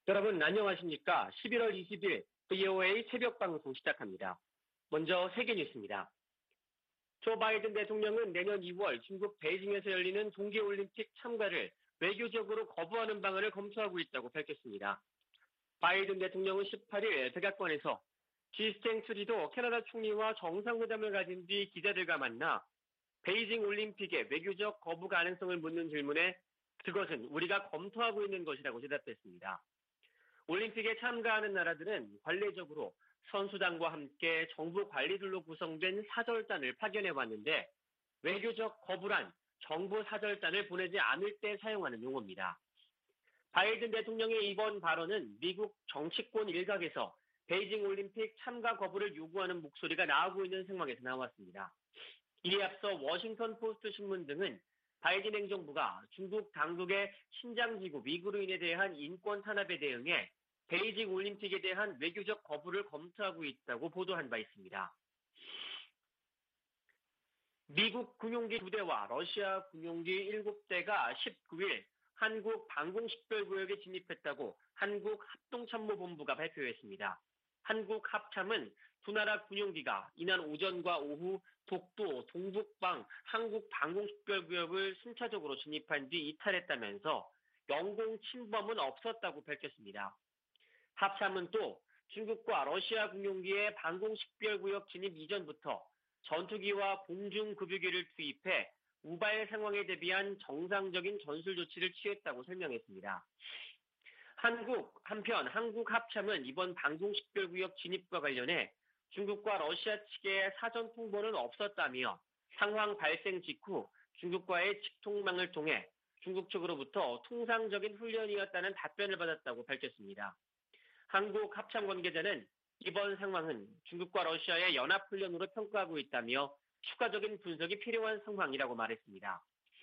여러분 안녕하십니까? 11월 20일 VOA 새벽 방송 시작합니다. 먼저 세계 뉴스입니다. 조 바이든 대통령은 내년 2월 중국 베이징에서 열리는 동계올림픽 참가를 외교적으로 거부하는 방안을 검토하고 있다고 밝혔습니다. 바이든 대통령은 18일 백악관에서 지스탱 트리도 캐나다 총리와 정상회담을 가진 뒤 기자들과 만나 베이징 올림픽의 외교적 거부 가능성을 묻는 질문에 그것은 우리가 검토하고 있는 것이라고 대답했습니다. 올림픽에 참가하는 나라들은 관례적으로 선수단과 함께 정부 관리들로 구성된 사절단을 파견해 왔는데 외교적 거부란 정부 사절단을 보내지 않을 때 사용하는 용어입니다. 바이든 대통령의 이번 발언은 미국 정치권 일각에서 베이징 올림픽 참가 거부를 요구하는 목소리가 나오고 있는 상황에서 나왔습니다. 이에 앞서 워싱턴 포스트 신문 등은 바이든 행정부가 중국 당국의 신장지구 위구르인에 대한 인권 탄압에 대응해 베이징 올림픽에 대한 외교적 거부를 검토하고 있다고 보도한 바 있습니다. 미국 군용기 2대와 러시아 군용기 7대가 19일 한국 방공식별구역에 진입했다고 한국합동참모본부가 발표했습니다. 한국합참은 두 나라 군용기가 이날 오전과 오후 독도 동북방 한국 방공식별구역을 순차적으로 진입한 뒤 이탈했다면서 영공 침범은 없었다고 밝혔습니다. 합참은 또 중국과 러시아 군용기의 방공식별구역 진입 이전부터 전투기와 공중급유기를 투입해 우발 상황에 대비한 정상적인 전술 조치를 취했다고 설명했습니다. 한편 한국 합참은 이번 방공식별구역 진입과 관련해 중국과 러시아 측의 사전 통보는 없었다며 상황 발생 직후 중국과의 직통망을 통해 중국 측으로부터 통상적인 훈련이었다는 답변을 받았다고 밝혔습니다. 한국 합참 관계자는 이번 상황은 중국과 러시아의 연합훈련으로 평가하고 있다며 추가적인 분석이 필요한 상황이라고 말했습니다.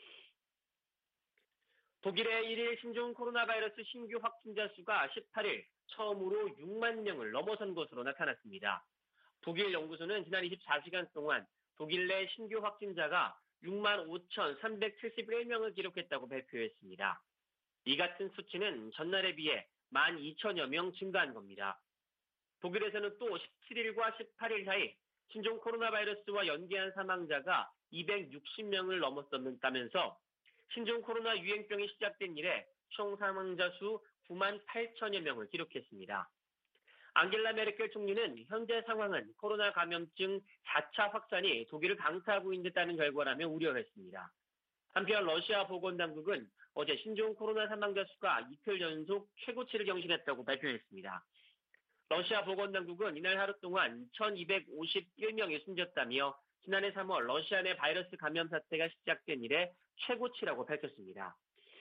독일의 1일 신종 코로나 바이러스 신규 확진자 수가 18일 처음으로 6만 명을 넘어선 것으로 나타났습니다. 독일 연구소는 지난 24시간 동안 독일 내 신규 확진자가 6만 5,371명을 기록했다고 발표했습니다. 이 같은 수치는 전날에 비해 12,000여 명 증가한 겁니다. 독일에서는 또 17일과 18일 사이 신종 코로나 바이러스와 연계한 사망자가 260명을 넘었다면서 신종 코로나 유행병이 시작된 이래 총 사망자 수 9만 8천여 명을 기록했습니다. 앙겔라 메르켈 총리는 현재 상황은 코로나 감염증 4차 확산이 독일을 강타하고 있다는 결과라며 우려했습니다. 한편 러시아 보건당국은 어제 신종 코로나 사망자 수가 이틀 연속 최고치를 경신했다고 발표했습니다. 러시아 보건당국은 이날 하루 동안 1,251명이 숨졌다며 지난해 3월 러시아 내 바이러스 감염 사태가 시작된 이래 최고치라고 밝혔습니다.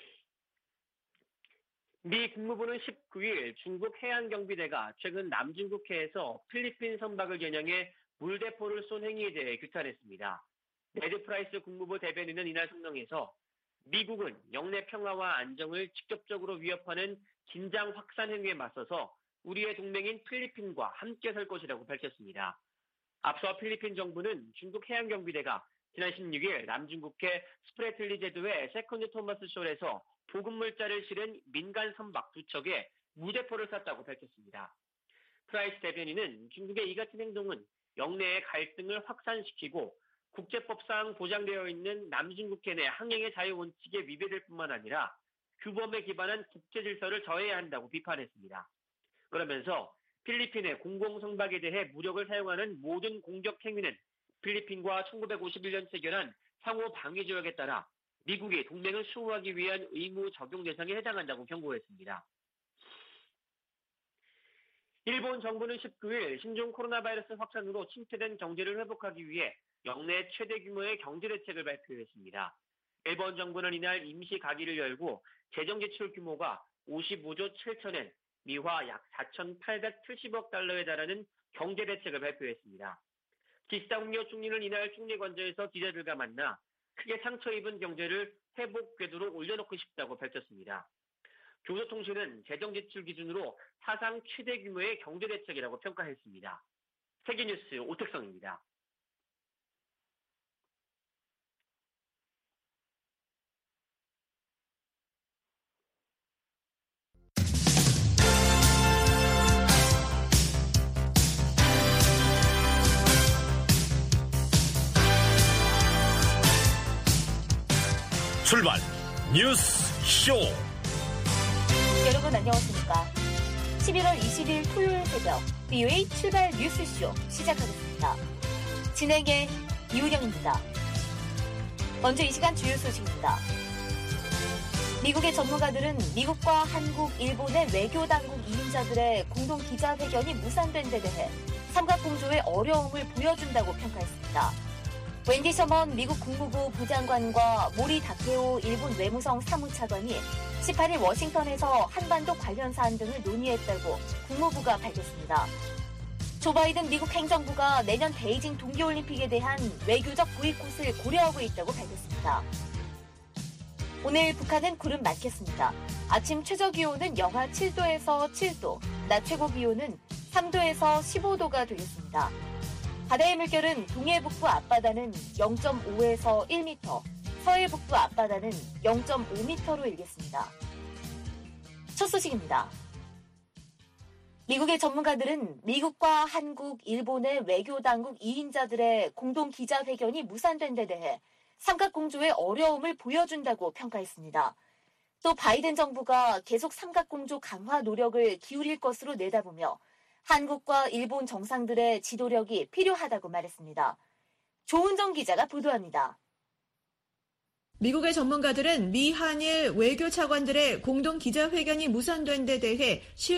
미 국무부는 19일 중국 해양경비대가 최근 남중국해에서 필리핀 선박을 겨냥해 물대포를 쏜 행위에 대해 규탄했습니다. 네드 프라이스 국무부 대변인은 이날 성명에서 미국은 영내 평화와 안정을 직접적으로 위협하는 긴장 확산 행위에 맞서서 우리의 동맹인 필리핀과 함께 설 것이라고 밝혔습니다. 앞서 필리핀 정부는 중국 해양경비대가 지난 16일 남중국해 스프레틀리 제도의 세컨드 토마스 쇼에서 보급물자를 실은 민간 선박 2척에 무대포를 쐈다고 밝혔습니다. 프라이스 대변인은 중국의 이 같은 행동은 영내의 갈등을 확산시키고 국제법상 보장되어 있는 남중국해 내 항행의 자유 원칙에 위배될 뿐만 아니라 규범에 기반한 국제질서를 저해야 한다고 비판했습니다. 그러면서 필리핀의 공공선박에 대해 무력을 사용하는 모든 공격 행위는 필리핀과 1951년 체결한 상호 방위 조약에 따라 미국이 동맹을 수호하기 위한 의무 적용 대상에 해당한다고 경고했습니다. 일본 정부는 19일 신종 코로나 바이러스 확산으로 침체된 경제를 회복하기 위해 역내 최대 규모의 경제 대책을 발표했습니다. 일본 정부는 이날 임시 가기를 열고 재정 지출 규모가 55조 7천엔, 미화 약 4,870억 달러에 달하는 경제 대책을 발표했습니다. 기시다 후미오 총리는 이날 총리 관저에서 기자들과 만나 크게 상처 입은 경제를 회복 궤도로 올려놓고 싶다고 밝혔습니다. 교도통신은 재정 지출 기준으로 사상 최대 규모의 경제 대책이라고 평가했습니다. 세계뉴스 오택성입니다. 출발 뉴스 쇼. 여러분 안녕하십니까? 11월 20일 토요일 새벽 VOA 출발 뉴스 쇼 시작하겠습니다. 진행의 이우경입니다. 먼저 이 시간 주요 소식입니다. 미국의 전문가들은 미국과 한국, 일본의 외교 당국 2인자들의 공동 기자회견이 무산된 데 대해 삼각공조의 어려움을 보여준다고 평가했습니다. 웬디 셔먼 미국 국무부 부장관과 모리 다케오 일본 외무성 사무차관이 18일 워싱턴에서 한반도 관련 사안 등을 논의했다고 국무부가 밝혔습니다. 조 바이든 미국 행정부가 내년 베이징 동계올림픽에 대한 외교적 보이콧을 고려하고 있다고 밝혔습니다. 오늘 북한은 구름 많겠습니다. 아침 최저기온은 영하 7도에서 7도, 낮 최고기온은 3도에서 15도가 되겠습니다. 바다의 물결은 동해 북부 앞바다는 0.5에서 1m, 서해 북부 앞바다는 0.5m로 일겠습니다. 첫 소식입니다. 미국의 전문가들은 미국과 한국, 일본의 외교 당국 2인자들의 공동 기자회견이 무산된 데 대해 삼각공조의 어려움을 보여준다고 평가했습니다. 또 바이든 정부가 계속 삼각공조 강화 노력을 기울일 것으로 내다보며 한국과 일본 정상들의 지도력이 필요하다고 말했습니다. 조은정 기자가 보도합니다. 미국의 전문가들은 미, 한일 외교 차관들의 공동 기자회견이 무산된 데 대해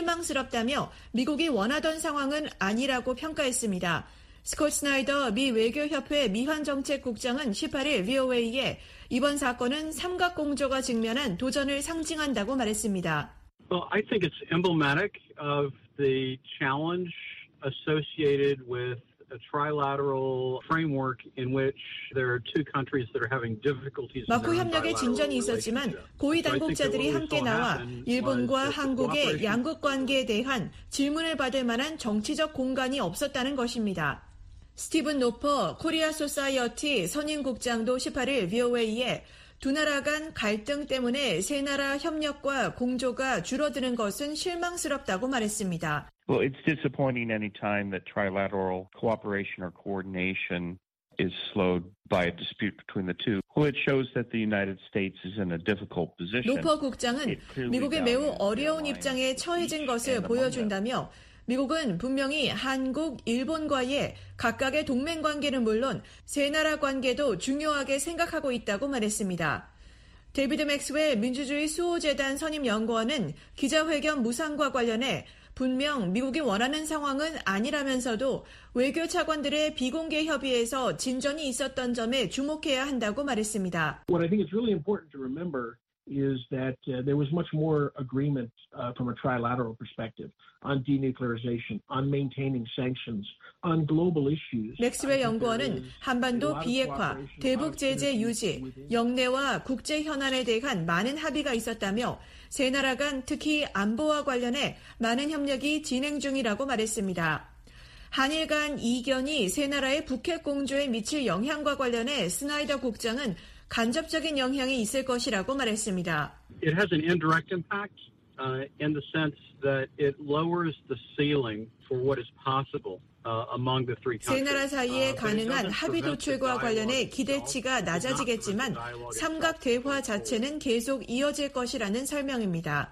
실망스럽다며 미국이 원하던 상황은 아니라고 평가했습니다. 스콧 스나이더 미 외교협회 미환정책국장은 18일 VOA에 이번 사건은 삼각공조가 직면한 도전을 상징한다고 말했습니다. Well, I think it's emblematic of the challenge associated with a trilateral framework in which there are two countries that are having difficulties. 마코 협력에 진전이 있었지만 고위 당국자들이 함께 나와 일본과 한국의 양국 관계에 대한 질문을 받을 만한 정치적 공간이 없었다는 것입니다. 스티븐 노퍼 코리아 소사이어티 선임국장도 18일 VOA에 두 나라 간 갈등 때문에 세 나라 협력과 공조가 줄어드는 것은 실망스럽다고 말했습니다. Well, it's disappointing any time that trilateral cooperation or coordination is slowed by a dispute between the two. Well, it shows that the United States is in a difficult position. 노퍼 국장은 미국이 매우 어려운 입장에 처해진 것을 보여준다며 미국은 분명히 한국, 일본과의 각각의 동맹 관계는 물론 세 나라 관계도 중요하게 생각하고 있다고 말했습니다. 데이비드 맥스웰 민주주의 수호재단 선임연구원은 기자회견 무산과 관련해 분명 미국이 원하는 상황은 아니라면서도 외교 차관들의 비공개 협의에서 진전이 있었던 점에 주목해야 한다고 말했습니다. What I think is really important to remember is that there was much more agreement from a trilateral perspective on denuclearization, on maintaining sanctions, on global issues. 맥스웰 연구원은 한반도 비핵화, 대북 제재 유지, 영내와 국제 현안에 대한 많은 합의가 있었다며 세 나라 간 특히 안보와 관련해 많은 협력이 진행 중이라고 말했습니다. 한일 간 이견이 세 나라의 북핵 공조에 미칠 영향과 관련해 스나이더 국장은 간접적인 영향이 있을 것이라고 말했습니다. It has an indirect impact in the sense that it lowers the ceiling for what is possible among the three countries. 세 나라 사이에 가능한 합의 도출과 관련해 기대치가 낮아지겠지만 삼각 대화 자체는 계속 이어질 것이라는 설명입니다.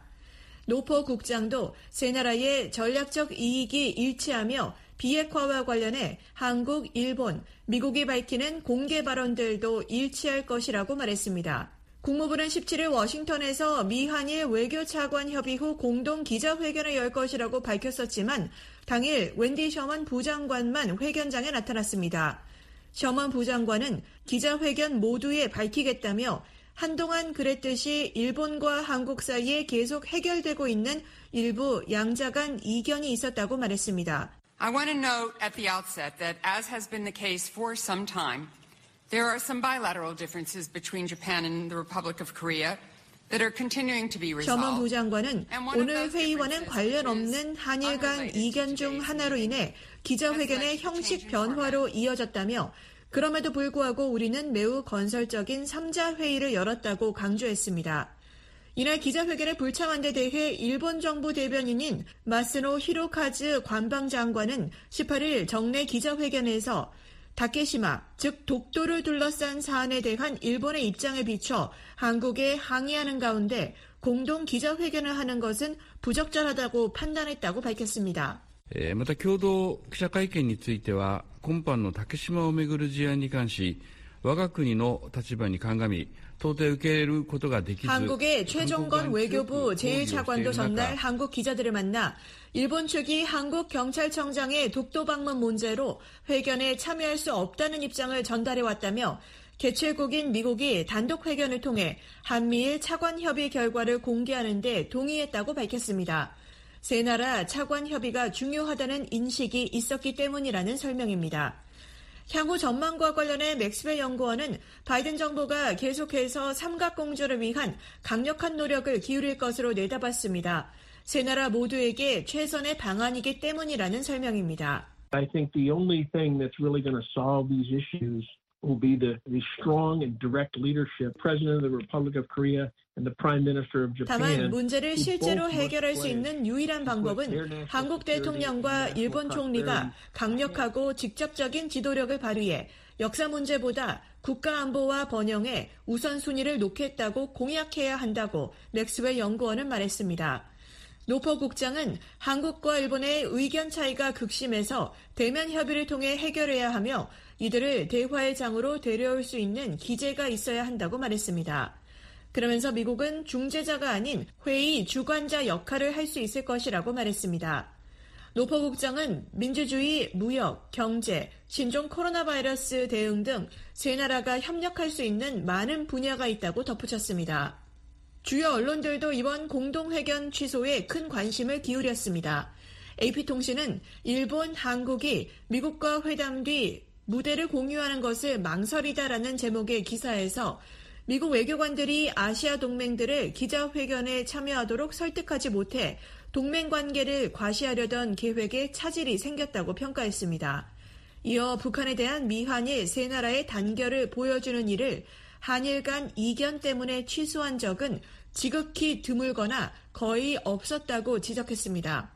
노퍼 국장도 세 나라의 전략적 이익이 일치하며 비핵화와 관련해 한국, 일본, 미국이 밝히는 공개 발언들도 일치할 것이라고 말했습니다. 국무부는 17일 워싱턴에서 미한일 외교차관 협의 후 공동 기자회견을 열 것이라고 밝혔었지만 당일 웬디 셔먼 부장관만 회견장에 나타났습니다. 셔먼 부장관은 기자회견 모두에 밝히겠다며 한동안 그랬듯이 일본과 한국 사이에 계속 해결되고 있는 일부 양자 간 이견이 있었다고 말했습니다. I want to note at the outset that, as has been the case for some time, there are some bilateral differences between Japan and the Republic of Korea that are continuing to be resolved. 셔먼 부장관은 오늘 회의와는 관련 없는 한일 간 이견 중 하나로 인해 기자회견의 형식 변화로 이어졌다며 그럼에도 불구하고 우리는 매우 건설적인 3자 회의를 열었다고 강조했습니다. 이날 기자회견에 불참한 데 대해 일본 정부 대변인인 마스노 히로카즈 관방장관은 18일 정례 기자회견에서 다케시마, 즉 독도를 둘러싼 사안에 대한 일본의 입장에 비춰 한국에 항의하는 가운데 공동 기자회견을 하는 것은 부적절하다고 판단했다고 밝혔습니다. また共同記者会見については今般の竹島をめぐる事案に関し我が国の立場に鑑み 한국의 최종건 외교부 제1차관도 전날 한국 기자들을 만나 일본 측이 한국 경찰청장의 독도 방문 문제로 회견에 참여할 수 없다는 입장을 전달해왔다며 개최국인 미국이 단독 회견을 통해 한미일 차관 협의 결과를 공개하는 데 동의했다고 밝혔습니다. 세 나라 차관 협의가 중요하다는 인식이 있었기 때문이라는 설명입니다. 향후 전망과 관련해 맥스웰 연구원은 바이든 정부가 계속해서 삼각공조를 위한 강력한 노력을 기울일 것으로 내다봤습니다. 세 나라 모두에게 최선의 방안이기 때문이라는 설명입니다. I think the only thing that's really going to solve these issues will be the strong and direct leadership. President of the Republic of Korea and the Prime Minister of Japan. 다만 문제를 실제로 해결할 수 있는 유일한 방법은 한국 대통령과 일본 총리가 강력하고 직접적인 지도력을 발휘해 역사 문제보다 국가 안보와 번영에 우선순위를 놓겠다고 공약해야 한다고 맥스웰 연구원은 말했습니다. 노퍼 국장은 한국과 일본의 의견 차이가 극심해서 대면 협의를 통해 해결해야 하며 이들을 대화의 장으로 데려올 수 있는 기제가 있어야 한다고 말했습니다. 그러면서 미국은 중재자가 아닌 회의 주관자 역할을 할 수 있을 것이라고 말했습니다. 노퍼 국장은 민주주의, 무역, 경제, 신종 코로나 바이러스 대응 등 세 나라가 협력할 수 있는 많은 분야가 있다고 덧붙였습니다. 주요 언론들도 이번 공동회견 취소에 큰 관심을 기울였습니다. AP통신은 일본, 한국이 미국과 회담 뒤 무대를 공유하는 것을 망설이다라는 제목의 기사에서 미국 외교관들이 아시아 동맹들을 기자회견에 참여하도록 설득하지 못해 동맹 관계를 과시하려던 계획에 차질이 생겼다고 평가했습니다. 이어 북한에 대한 미한일 세 나라의 단결을 보여주는 일을 한일 간 이견 때문에 취소한 적은 지극히 드물거나 거의 없었다고 지적했습니다.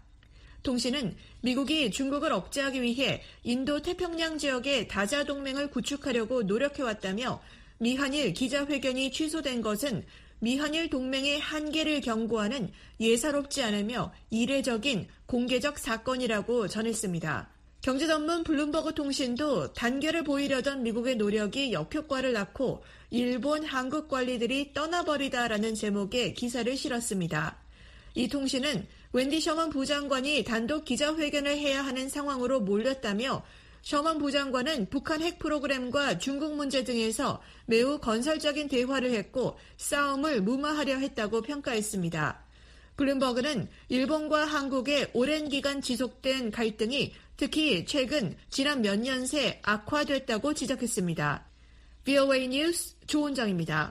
통신은 미국이 중국을 억제하기 위해 인도 태평양 지역의 다자동맹을 구축하려고 노력해왔다며 미한일 기자회견이 취소된 것은 미한일 동맹의 한계를 경고하는 예사롭지 않으며 이례적인 공개적 사건이라고 전했습니다. 경제전문 블룸버그 통신도 단결을 보이려던 미국의 노력이 역효과를 낳고 일본, 한국 관리들이 떠나버리다라는 제목의 기사를 실었습니다. 이 통신은 웬디 셔먼 부장관이 단독 기자회견을 해야 하는 상황으로 몰렸다며 셔먼 부장관은 북한 핵 프로그램과 중국 문제 등에서 매우 건설적인 대화를 했고 싸움을 무마하려 했다고 평가했습니다. 블룸버그는 일본과 한국의 오랜 기간 지속된 갈등이 특히 최근 지난 몇 년 새 악화됐다고 지적했습니다. VOA 뉴스 조은정입니다.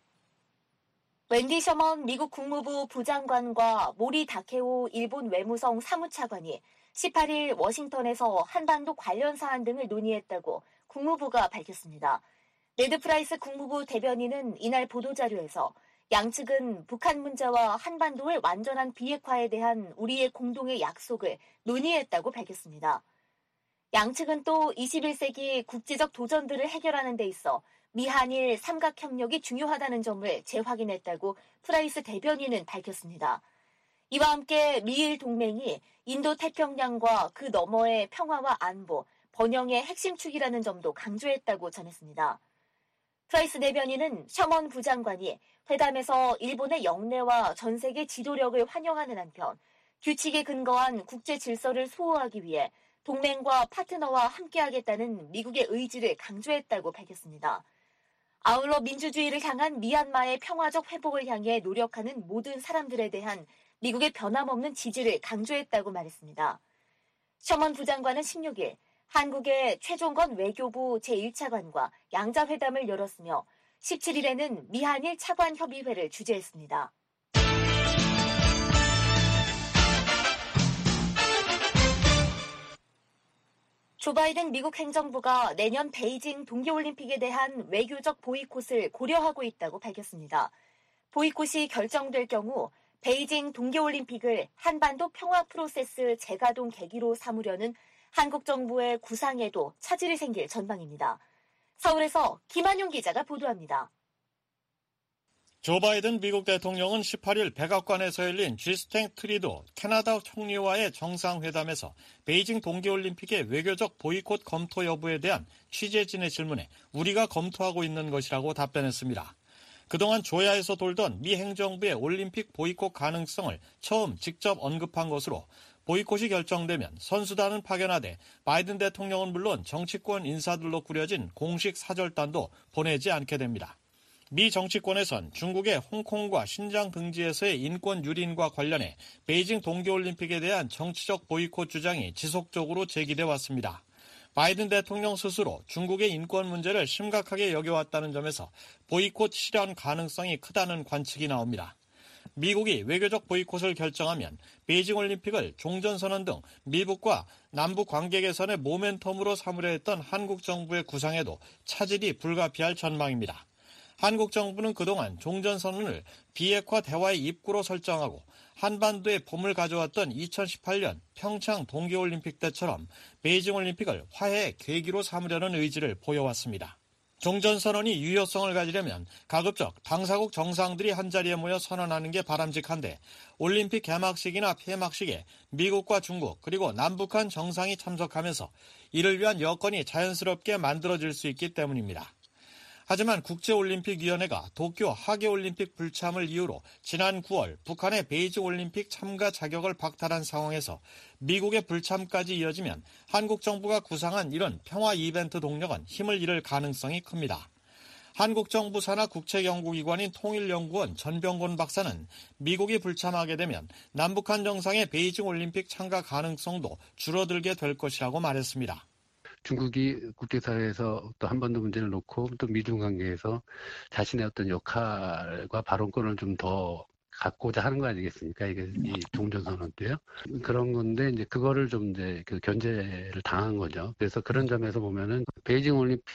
웬디 셔먼 미국 국무부 부장관과 모리 다케오 일본 외무성 사무차관이 18일 워싱턴에서 한반도 관련 사안 등을 논의했다고 국무부가 밝혔습니다. 네드 프라이스 국무부 대변인은 이날 보도자료에서 양측은 북한 문제와 한반도의 완전한 비핵화에 대한 우리의 공동의 약속을 논의했다고 밝혔습니다. 양측은 또 21세기 국제적 도전들을 해결하는 데 있어 미한일 삼각협력이 중요하다는 점을 재확인했다고 프라이스 대변인은 밝혔습니다. 이와 함께 미일 동맹이 인도태평양과 그 너머의 평화와 안보, 번영의 핵심 축이라는 점도 강조했다고 전했습니다. 프라이스 대변인은 셔먼 부장관이 회담에서 일본의 영내와 전 세계 지도력을 환영하는 한편 규칙에 근거한 국제 질서를 수호하기 위해 동맹과 파트너와 함께하겠다는 미국의 의지를 강조했다고 밝혔습니다. 아울러 민주주의를 향한 미얀마의 평화적 회복을 향해 노력하는 모든 사람들에 대한 미국의 변함없는 지지를 강조했다고 말했습니다. 셔먼 부장관은 16일 한국의 최종건 외교부 제1차관과 양자회담을 열었으며 17일에는 미한일 차관협의회를 주재했습니다. 조 바이든 미국 행정부가 내년 베이징 동계올림픽에 대한 외교적 보이콧을 고려하고 있다고 밝혔습니다. 보이콧이 결정될 경우 베이징 동계올림픽을 한반도 평화 프로세스 재가동 계기로 삼으려는 한국 정부의 구상에도 차질이 생길 전망입니다. 서울에서 김한용 기자가 보도합니다. 조 바이든 미국 대통령은 18일 백악관에서 열린 주스틴 트루도 캐나다 총리와의 정상회담에서 베이징 동계올림픽의 외교적 보이콧 검토 여부에 대한 취재진의 질문에 우리가 검토하고 있는 것이라고 답변했습니다. 그동안 조야에서 돌던 미 행정부의 올림픽 보이콧 가능성을 처음 직접 언급한 것으로 보이콧이 결정되면 선수단은 파견하되 바이든 대통령은 물론 정치권 인사들로 꾸려진 공식 사절단도 보내지 않게 됩니다. 미 정치권에선 중국의 홍콩과 신장 등지에서의 인권 유린과 관련해 베이징 동계올림픽에 대한 정치적 보이콧 주장이 지속적으로 제기돼 왔습니다. 바이든 대통령 스스로 중국의 인권 문제를 심각하게 여겨왔다는 점에서 보이콧 실현 가능성이 크다는 관측이 나옵니다. 미국이 외교적 보이콧을 결정하면 베이징 올림픽을 종전선언 등 미북과 남북 관계 개선의 모멘텀으로 삼으려 했던 한국 정부의 구상에도 차질이 불가피할 전망입니다. 한국 정부는 그동안 종전선언을 비핵화 대화의 입구로 설정하고 한반도에 봄을 가져왔던 2018년 평창 동계올림픽 때처럼 베이징 올림픽을 화해의 계기로 삼으려는 의지를 보여왔습니다. 종전선언이 유효성을 가지려면 가급적 당사국 정상들이 한자리에 모여 선언하는 게 바람직한데 올림픽 개막식이나 폐막식에 미국과 중국 그리고 남북한 정상이 참석하면서 이를 위한 여건이 자연스럽게 만들어질 수 있기 때문입니다. 하지만 국제올림픽위원회가 도쿄 하계올림픽 불참을 이유로 지난 9월 북한의 베이징 올림픽 참가 자격을 박탈한 상황에서 미국의 불참까지 이어지면 한국 정부가 구상한 이런 평화 이벤트 동력은 힘을 잃을 가능성이 큽니다. 한국 정부 산하 국책연구기관인 통일연구원 전병곤 박사는 미국이 불참하게 되면 남북한 정상의 베이징 올림픽 참가 가능성도 줄어들게 될 것이라고 말했습니다. 중국이 국제사회에서 또 한반도 문제를 놓고 또 미중 관계에서 자신의 어떤 역할과 발언권을 좀 더 갖고자 하는 거 아니겠습니까? 이게 이 종전선언 때요. 그런 건데 이제 그거를 좀 이제 그 견제를 당한 거죠. 그래서 그런 점에서 보면은 베이징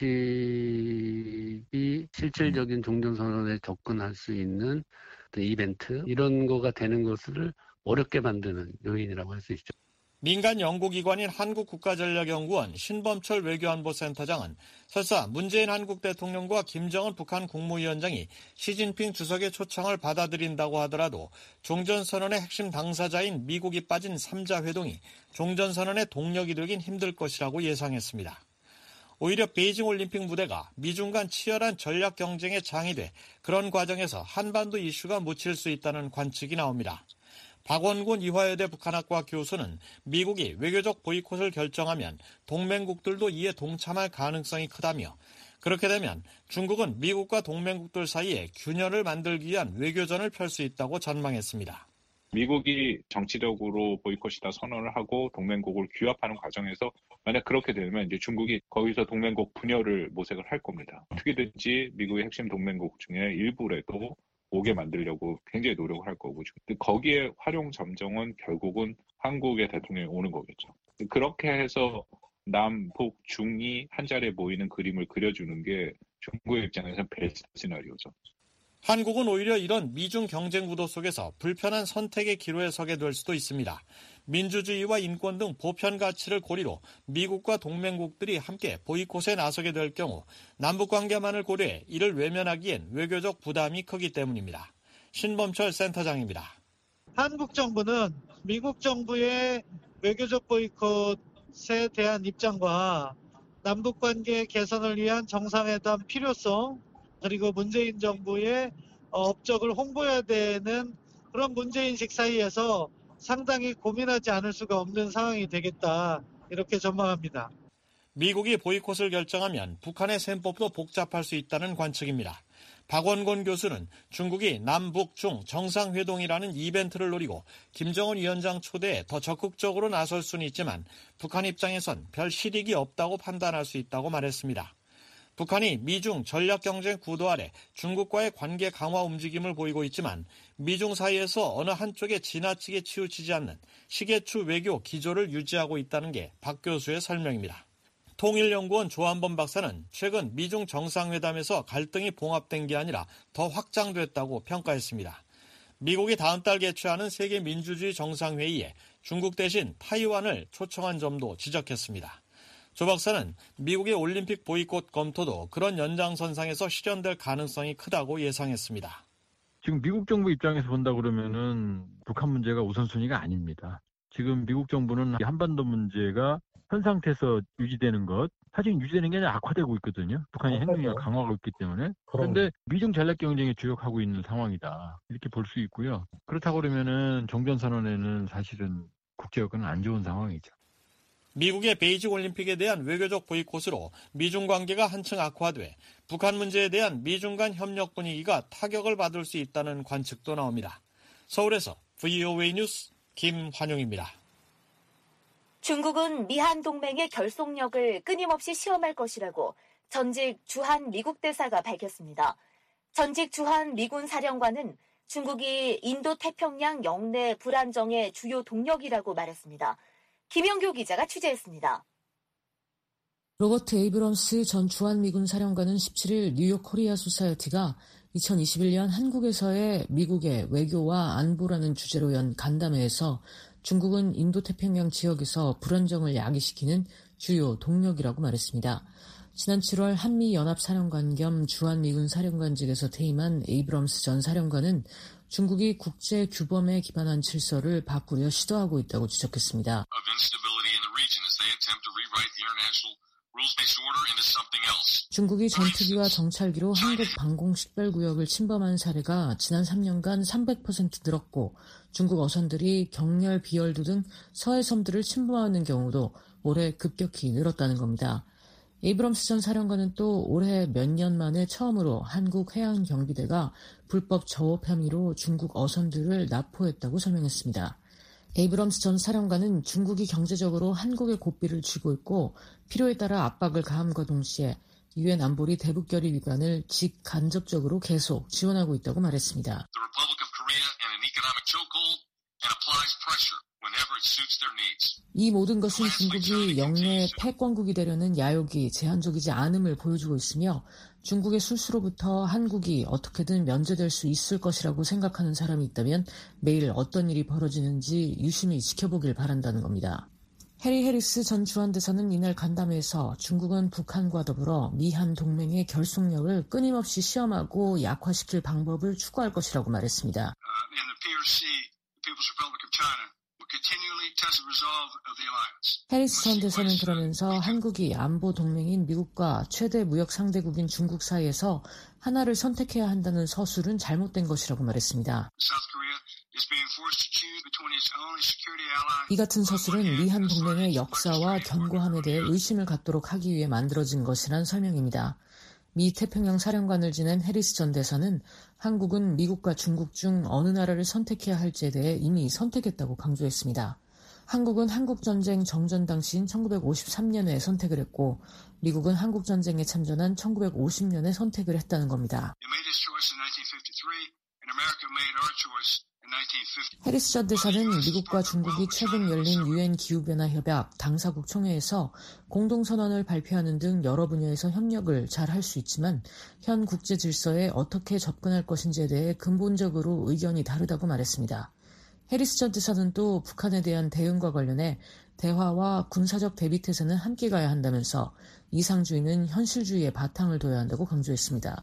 올림픽이 실질적인 종전선언에 접근할 수 있는 이벤트 이런 거가 되는 것을 어렵게 만드는 요인이라고 할 수 있죠. 민간 연구기관인 한국국가전략연구원 신범철 외교안보센터장은 설사 문재인 한국 대통령과 김정은 북한 국무위원장이 시진핑 주석의 초청을 받아들인다고 하더라도 종전선언의 핵심 당사자인 미국이 빠진 3자 회동이 종전선언의 동력이 되긴 힘들 것이라고 예상했습니다. 오히려 베이징 올림픽 무대가 미중 간 치열한 전략 경쟁의 장이 돼 그런 과정에서 한반도 이슈가 묻힐 수 있다는 관측이 나옵니다. 박원곤 이화여대 북한학과 교수는 미국이 외교적 보이콧을 결정하면 동맹국들도 이에 동참할 가능성이 크다며 그렇게 되면 중국은 미국과 동맹국들 사이에 균열을 만들기 위한 외교전을 펼 수 있다고 전망했습니다. 미국이 정치적으로 보이콧이다 선언을 하고 동맹국을 규합하는 과정에서 만약 그렇게 되면 이제 중국이 거기서 동맹국 분열을 모색을 할 겁니다. 어떻게든지 미국의 핵심 동맹국 중에 일부라도 오게 만들려고 굉장히 노력을 할 거고 거기에 활용 점정은 결국은 한국의 대통령이 오는 거겠죠. 그렇게 해서 남북 중이 한자리에 모이는 그림을 그려주는 게 중국의 입장에서는 베스트 시나리오죠. 한국은 오히려 이런 미중 경쟁 구도 속에서 불편한 선택의 기로에 서게 될 수도 있습니다. 민주주의와 인권 등 보편 가치를 고리로 미국과 동맹국들이 함께 보이콧에 나서게 될 경우 남북관계만을 고려해 이를 외면하기엔 외교적 부담이 크기 때문입니다. 신범철 센터장입니다. 한국 정부는 미국 정부의 외교적 보이콧에 대한 입장과 남북관계 개선을 위한 정상회담 필요성 그리고 문재인 정부의 업적을 홍보해야 되는 그런 문제인식 사이에서 상당히 고민하지 않을 수가 없는 상황이 되겠다 이렇게 전망합니다. 미국이 보이콧을 결정하면 북한의 셈법도 복잡할 수 있다는 관측입니다. 박원곤 교수는 중국이 남북 중 정상회동이라는 이벤트를 노리고 김정은 위원장 초대에 더 적극적으로 나설 수는 있지만 북한 입장에선 별 실익이 없다고 판단할 수 있다고 말했습니다. 북한이 미중 전략경쟁 구도 아래 중국과의 관계 강화 움직임을 보이고 있지만 미중 사이에서 어느 한쪽에 지나치게 치우치지 않는 시계추 외교 기조를 유지하고 있다는 게 박 교수의 설명입니다. 통일연구원 조한범 박사는 최근 미중 정상회담에서 갈등이 봉합된 게 아니라 더 확장됐다고 평가했습니다. 미국이 다음 달 개최하는 세계 민주주의 정상회의에 중국 대신 타이완을 초청한 점도 지적했습니다. 조 박사는 미국의 올림픽 보이콧 검토도 그런 연장선상에서 실현될 가능성이 크다고 예상했습니다. 지금 미국 정부 입장에서 본다 그러면은 북한 문제가 우선순위가 아닙니다. 지금 미국 정부는 한반도 문제가 현 상태에서 유지되는 것, 사실 유지되는 게 아니라 악화되고 있거든요. 북한이 핵능력을 강화하고 있기 때문에. 그런데 미중 전략 경쟁에 주력하고 있는 상황이다. 이렇게 볼 수 있고요. 그렇다고 그러면은 종전선언에는 사실은 국제여건은 안 좋은 상황이죠. 미국의 베이징 올림픽에 대한 외교적 보이콧으로 미중 관계가 한층 악화돼 북한 문제에 대한 미중 간 협력 분위기가 타격을 받을 수 있다는 관측도 나옵니다. 서울에서 VOA 뉴스 김환용입니다. 중국은 미한 동맹의 결속력을 끊임없이 시험할 것이라고 전직 주한 미국 대사가 밝혔습니다. 전직 주한 미군 사령관은 중국이 인도태평양 영내 불안정의 주요 동력이라고 말했습니다. 김영교 기자가 취재했습니다. 로버트 에이브럼스 전 주한미군 사령관은 17일 뉴욕 코리아 소사이어티가 2021년 한국에서의 미국의 외교와 안보라는 주제로 연 간담회에서 중국은 인도태평양 지역에서 불안정을 야기시키는 주요 동력이라고 말했습니다. 지난 7월 한미연합사령관 겸 주한미군 사령관직에서 퇴임한 에이브럼스 전 사령관은 중국이 국제 규범에 기반한 질서를 바꾸려 시도하고 있다고 지적했습니다. 중국이 전투기와 정찰기로 한국 방공식별구역을 침범한 사례가 지난 3년간 300% 늘었고 중국 어선들이 경렬, 비열도 등 서해 섬들을 침범하는 경우도 올해 급격히 늘었다는 겁니다. 에이브럼스 전 사령관은 또 올해 몇 년 만에 처음으로 한국 해양경비대가 불법 저업 혐의로 중국 어선들을 납포했다고 설명했습니다. 에이브럼스 전 사령관은 중국이 경제적으로 한국의 고삐를 쥐고 있고 필요에 따라 압박을 가함과 동시에 유엔 안보리 대북결의 위반을 직간접적으로 계속 지원하고 있다고 말했습니다. 이 모든 것은 중국이 영내 패권국이 되려는 야욕이 제한적이지 않음을 보여주고 있으며 중국의 술수로부터 한국이 어떻게든 면제될 수 있을 것이라고 생각하는 사람이 있다면 매일 어떤 일이 벌어지는지 유심히 지켜보길 바란다는 겁니다. 해리 해리스 전 주한대사는 이날 간담회에서 중국은 북한과 더불어 미한 동맹의 결속력을 끊임없이 시험하고 약화시킬 방법을 추구할 것이라고 말했습니다. 해리스 전 대사는 그러면서 한국이 안보 동맹인 미국과 최대 무역 상대국인 중국 사이에서 하나를 선택해야 한다는 서술은 잘못된 것이라고 말했습니다. 이 같은 서술은 미한 동맹의 역사와 견고함에 대해 의심을 갖도록 하기 위해 만들어진 것이란 설명입니다. 미 태평양 사령관을 지낸 해리스 전 대사는 한국은 미국과 중국 중 어느 나라를 선택해야 할지에 대해 이미 선택했다고 강조했습니다. 한국은 한국전쟁 정전 당시인 1953년에 선택을 했고 미국은 한국전쟁에 참전한 1950년에 선택을 했다는 겁니다. 해리스 전 대사는 미국과 중국이 최근 열린 유엔 기후변화 협약 당사국 총회에서 공동선언을 발표하는 등 여러 분야에서 협력을 잘 할 수 있지만 현 국제 질서에 어떻게 접근할 것인지에 대해 근본적으로 의견이 다르다고 말했습니다. 해리스 전 대사는 또 북한에 대한 대응과 관련해 대화와 군사적 대비태세는 함께 가야 한다면서 이상주의는 현실주의의 바탕을 둬야 한다고 강조했습니다.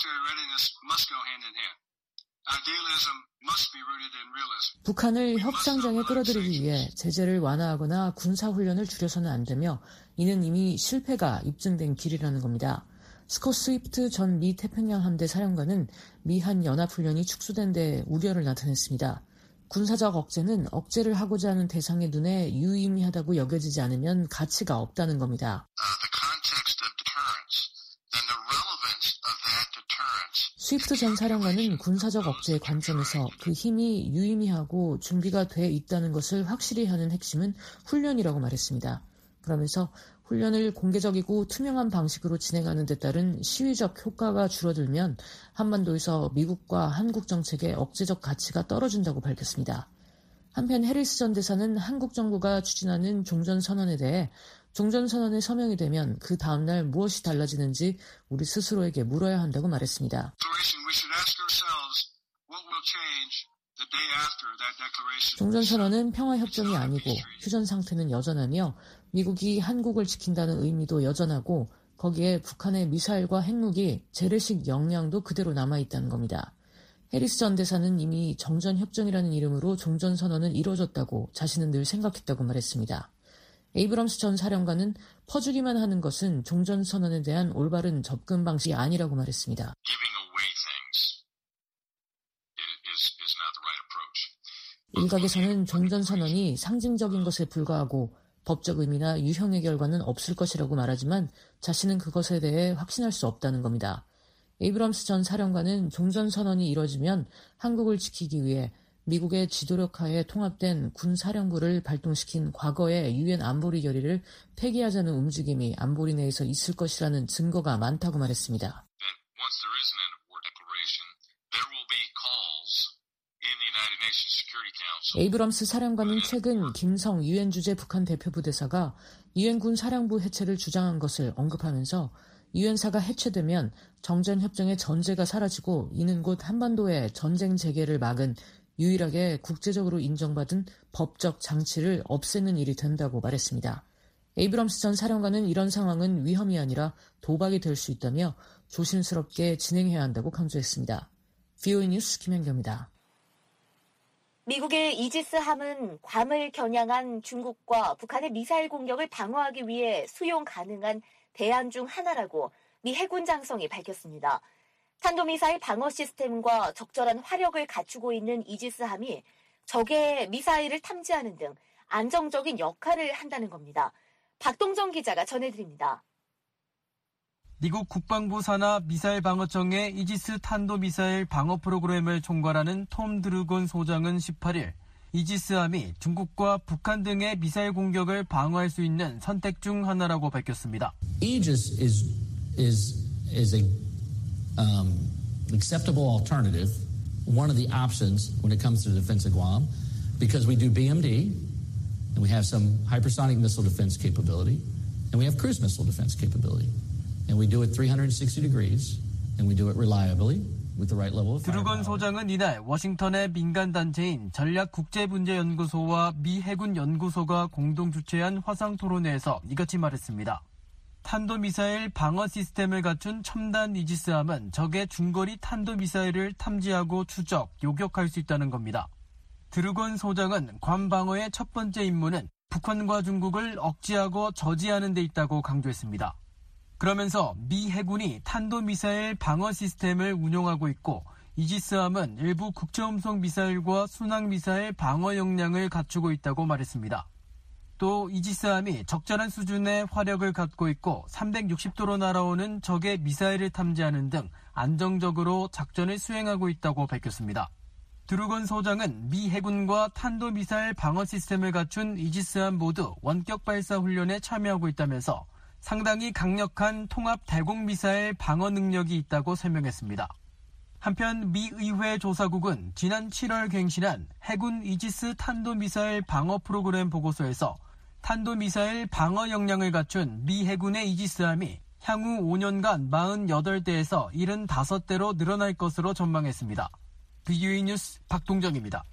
북한을 협상장에 끌어들이기 위해 제재를 완화하거나 군사훈련을 줄여서는 안 되며 이는 이미 실패가 입증된 길이라는 겁니다. 스콧 스위프트 전 미 태평양 함대 사령관은 미한 연합훈련이 축소된 데 우려를 나타냈습니다. 군사적 억제는 억제를 하고자 하는 대상의 눈에 유의미하다고 여겨지지 않으면 가치가 없다는 겁니다. 스위프트 전 사령관은 군사적 억제의 관점에서 그 힘이 유의미하고 준비가 돼 있다는 것을 확실히 하는 핵심은 훈련이라고 말했습니다. 그러면서 훈련을 공개적이고 투명한 방식으로 진행하는 데 따른 시위적 효과가 줄어들면 한반도에서 미국과 한국 정책의 억제적 가치가 떨어진다고 밝혔습니다. 한편 해리스 전 대사는 한국 정부가 추진하는 종전선언에 대해 종전선언에 서명이 되면 그 다음날 무엇이 달라지는지 우리 스스로에게 물어야 한다고 말했습니다. 종전선언은 평화협정이 아니고 휴전 상태는 여전하며 미국이 한국을 지킨다는 의미도 여전하고 거기에 북한의 미사일과 핵무기, 재래식 역량도 그대로 남아있다는 겁니다. 해리스 전 대사는 이미 정전협정이라는 이름으로 종전선언은 이루어졌다고 자신은 늘 생각했다고 말했습니다. 에이브럼스 전 사령관은 퍼주기만 하는 것은 종전선언에 대한 올바른 접근 방식이 아니라고 말했습니다. 일각에서는 종전선언이 상징적인 것에 불과하고 법적 의미나 유형의 결과는 없을 것이라고 말하지만 자신은 그것에 대해 확신할 수 없다는 겁니다. 에이브럼스 전 사령관은 종전선언이 이뤄지면 한국을 지키기 위해 미국의 지도력 하에 통합된 군사령부를 발동시킨 과거의 유엔 안보리 결의를 폐기하자는 움직임이 안보리 내에서 있을 것이라는 증거가 많다고 말했습니다. 에이브럼스 사령관은 최근 김성 유엔 주재 북한 대표부 대사가 유엔군 사령부 해체를 주장한 것을 언급하면서 유엔사가 해체되면 정전협정의 전제가 사라지고 이는 곧 한반도의 전쟁 재개를 막은 유일하게 국제적으로 인정받은 법적 장치를 없애는 일이 된다고 말했습니다. 에이브럼스 전 사령관은 이런 상황은 위험이 아니라 도박이 될 수 있다며 조심스럽게 진행해야 한다고 강조했습니다. VOA 뉴스 김현경입니다. 미국의 이지스 함은 괌을 겨냥한 중국과 북한의 미사일 공격을 방어하기 위해 수용 가능한 대안 중 하나라고 미 해군 장성이 밝혔습니다. 탄도미사일 방어 시스템과 적절한 화력을 갖추고 있는 이지스 함이 적의 미사일을 탐지하는 등 안정적인 역할을 한다는 겁니다. 박동정 기자가 전해드립니다. 미국 국방부 산하 미사일 방어청의 이지스 탄도미사일 방어 프로그램을 총괄하는 톰 드루곤 소장은 18일 이지스함이 중국과 북한 등의 미사일 공격을 방어할 수 있는 선택 중 하나라고 밝혔습니다. Aegis is a acceptable alternative, one of the options when it comes to the defense of Guam, because we do BMD, and we have some hypersonic missile defense capability, and we have cruise missile defense capability. And we do it 360 degrees, and we do it reliably with the right level of firepower. 드루건 소장은 이날 워싱턴의 민간단체인 전략국제문제연구소와 미 해군 연구소가 공동 주최한 화상 토론회에서 이같이 말했습니다. 탄도미사일 방어 시스템을 갖춘 첨단 이지스함은 적의 중거리 탄도미사일을 탐지하고 추적, 요격할 수 있다는 겁니다. 드루건 소장은 괌 방어의 첫 번째 임무는 북한과 중국을 억제하고 저지하는 데 있다고 강조했습니다. 그러면서 미 해군이 탄도미사일 방어 시스템을 운용하고 있고 이지스함은 일부 국제음속 미사일과 순항미사일 방어 역량을 갖추고 있다고 말했습니다. 또 이지스함이 적절한 수준의 화력을 갖고 있고 360도로 날아오는 적의 미사일을 탐지하는 등 안정적으로 작전을 수행하고 있다고 밝혔습니다. 드루건 소장은 미 해군과 탄도미사일 방어 시스템을 갖춘 이지스함 모두 원격 발사 훈련에 참여하고 있다면서 상당히 강력한 통합 대공미사일 방어 능력이 있다고 설명했습니다. 한편 미 의회 조사국은 지난 7월 갱신한 해군 이지스 탄도미사일 방어 프로그램 보고서에서 탄도미사일 방어 역량을 갖춘 미 해군의 이지스함이 향후 5년간 48대에서 75대로 늘어날 것으로 전망했습니다. VOA 뉴스 박동정입니다.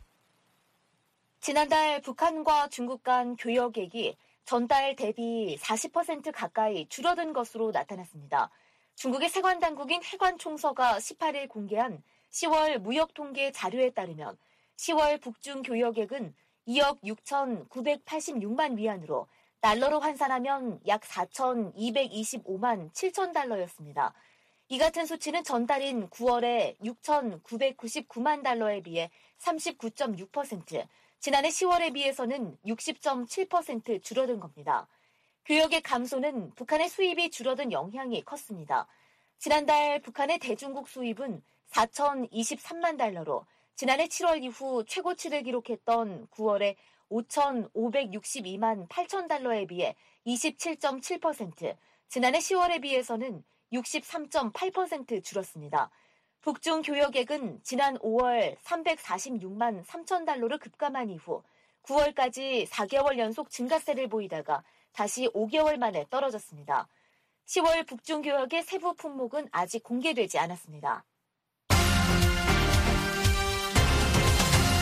지난달 북한과 중국 간 교역액이 전달 대비 40% 가까이 줄어든 것으로 나타났습니다. 중국의 세관 당국인 해관총서가 18일 공개한 10월 무역 통계 자료에 따르면 10월 북중 교역액은 2억 6,986만 위안으로 달러로 환산하면 약 4,225만 7천 달러였습니다. 이 같은 수치는 전달인 9월에 6,999만 달러에 비해 39.6%, 지난해 10월에 비해서는 60.7% 줄어든 겁니다. 교역의 감소는 북한의 수입이 줄어든 영향이 컸습니다. 지난달 북한의 대중국 수입은 4,023만 달러로 지난해 7월 이후 최고치를 기록했던 9월에 5,562만 8천 달러에 비해 27.7%, 지난해 10월에 비해서는 63.8% 줄었습니다. 북중 교역액은 지난 5월 346만 3천 달러로 급감한 이후 9월까지 4개월 연속 증가세를 보이다가 다시 5개월 만에 떨어졌습니다. 10월 북중 교역의 세부 품목은 아직 공개되지 않았습니다.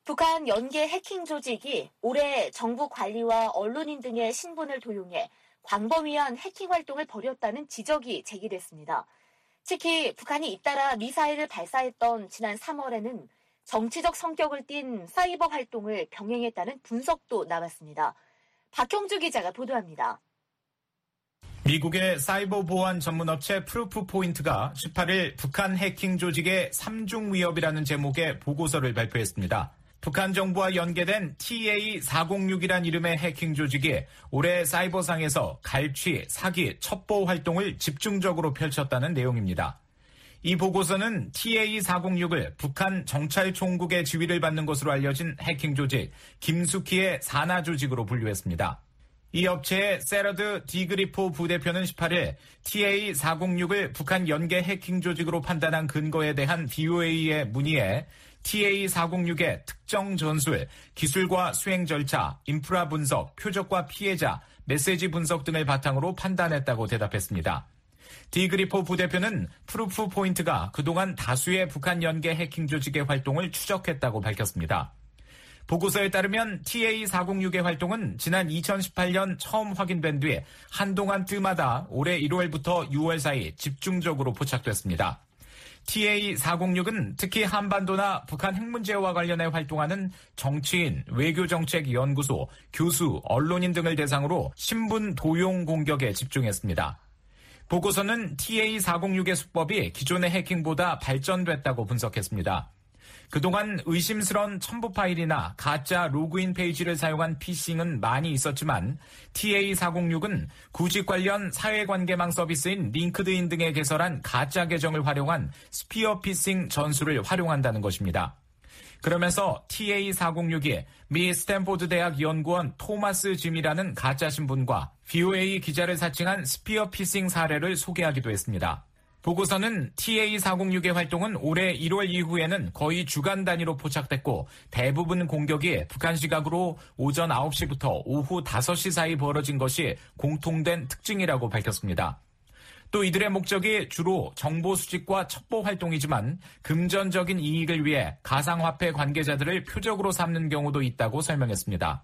북한 연계 해킹 조직이 올해 정부 관리와 언론인 등의 신분을 도용해 광범위한 해킹 활동을 벌였다는 지적이 제기됐습니다. 특히 북한이 잇따라 미사일을 발사했던 지난 3월에는 정치적 성격을 띤 사이버 활동을 병행했다는 분석도 나왔습니다. 박형주 기자가 보도합니다. 미국의 사이버 보안 전문업체 프루프포인트가 18일 북한 해킹 조직의 3중 위협이라는 제목의 보고서를 발표했습니다. 북한 정부와 연계된 TA406이란 이름의 해킹 조직이 올해 사이버상에서 갈취, 사기, 첩보 활동을 집중적으로 펼쳤다는 내용입니다. 이 보고서는 TA406을 북한 정찰총국의 지휘를 받는 것으로 알려진 해킹 조직 김숙희의 산하 조직으로 분류했습니다. 이 업체의 세러드 디그리포 부대표는 18일 TA406을 북한 연계 해킹 조직으로 판단한 근거에 대한 VOA의 문의에 TA406의 특정 전술, 기술과 수행 절차, 인프라 분석, 표적과 피해자, 메시지 분석 등을 바탕으로 판단했다고 대답했습니다. 디그리포 부대표는 프루프 포인트가 그동안 다수의 북한 연계 해킹 조직의 활동을 추적했다고 밝혔습니다. 보고서에 따르면 TA406의 활동은 지난 2018년 처음 확인된 뒤 한동안 뜸마다 올해 1월부터 6월 사이 집중적으로 포착됐습니다. TA406은 특히 한반도나 북한 핵 문제와 관련해 활동하는 정치인, 외교정책연구소, 교수, 언론인 등을 대상으로 신분 도용 공격에 집중했습니다. 보고서는 TA406의 수법이 기존의 해킹보다 발전됐다고 분석했습니다. 그동안 의심스러운 첨부 파일이나 가짜 로그인 페이지를 사용한 피싱은 많이 있었지만 TA406은 구직 관련 사회관계망 서비스인 링크드인 등에 개설한 가짜 계정을 활용한 스피어 피싱 전술을 활용한다는 것입니다. 그러면서 TA406이 미 스탠포드 대학 연구원 토마스 짐이라는 가짜 신분과 VOA 기자를 사칭한 스피어 피싱 사례를 소개하기도 했습니다. 보고서는 TA406의 활동은 올해 1월 이후에는 거의 주간 단위로 포착됐고 대부분 공격이 북한 시각으로 오전 9시부터 오후 5시 사이 벌어진 것이 공통된 특징이라고 밝혔습니다. 또 이들의 목적이 주로 정보 수집과 첩보 활동이지만 금전적인 이익을 위해 가상화폐 관계자들을 표적으로 삼는 경우도 있다고 설명했습니다.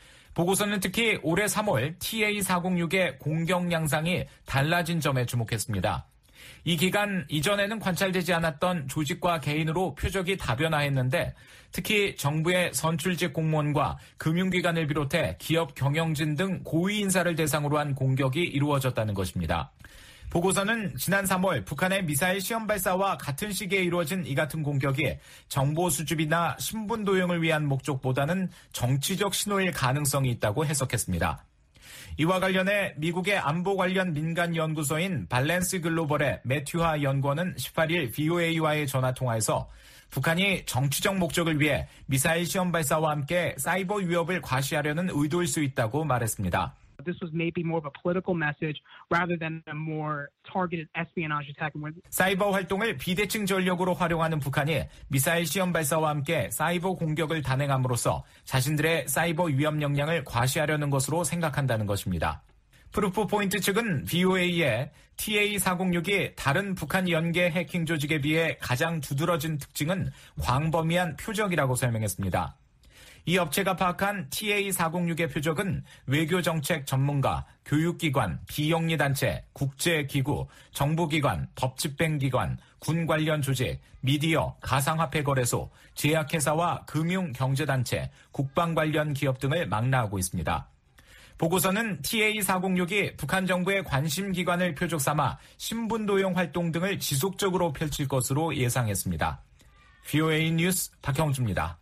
보고서는 특히 올해 3월 TA406의 공격 양상이 달라진 점에 주목했습니다. 이 기간 이전에는 관찰되지 않았던 조직과 개인으로 표적이 다변화했는데 특히 정부의 선출직 공무원과 금융기관을 비롯해 기업 경영진 등 고위 인사를 대상으로 한 공격이 이루어졌다는 것입니다. 보고서는 지난 3월 북한의 미사일 시험 발사와 같은 시기에 이루어진 이 같은 공격이 정보 수집이나 신분 도용을 위한 목적보다는 정치적 신호일 가능성이 있다고 해석했습니다. 이와 관련해 미국의 안보 관련 민간 연구소인 밸런스 글로벌의 매튜하 연구원은 18일 VOA와의 전화통화에서 북한이 정치적 목적을 위해 미사일 시험 발사와 함께 사이버 위협을 과시하려는 의도일 수 있다고 말했습니다. This was maybe more of a political message rather than a more targeted espionage attack. 사이버 활동을 비대칭 전력으로 활용하는 북한이 미사일 시험 발사와 함께 사이버 공격을 단행함으로써 자신들의 사이버 위협 역량을 과시하려는 것으로 생각한다는 것입니다. 프루프 포인트 측은 VOA에 TA406이 다른 북한 연계 해킹 조직에 비해 가장 두드러진 특징은 광범위한 표적이라고 설명했습니다. 이 업체가 파악한 TA406의 표적은 외교정책 전문가, 교육기관, 비영리단체, 국제기구, 정부기관, 법집행기관, 군 관련 조직, 미디어, 가상화폐 거래소, 제약회사와 금융경제단체, 국방 관련 기업 등을 망라하고 있습니다. 보고서는 TA406이 북한 정부의 관심기관을 표적 삼아 신분도용 활동 등을 지속적으로 펼칠 것으로 예상했습니다. VOA 뉴스 박형주입니다.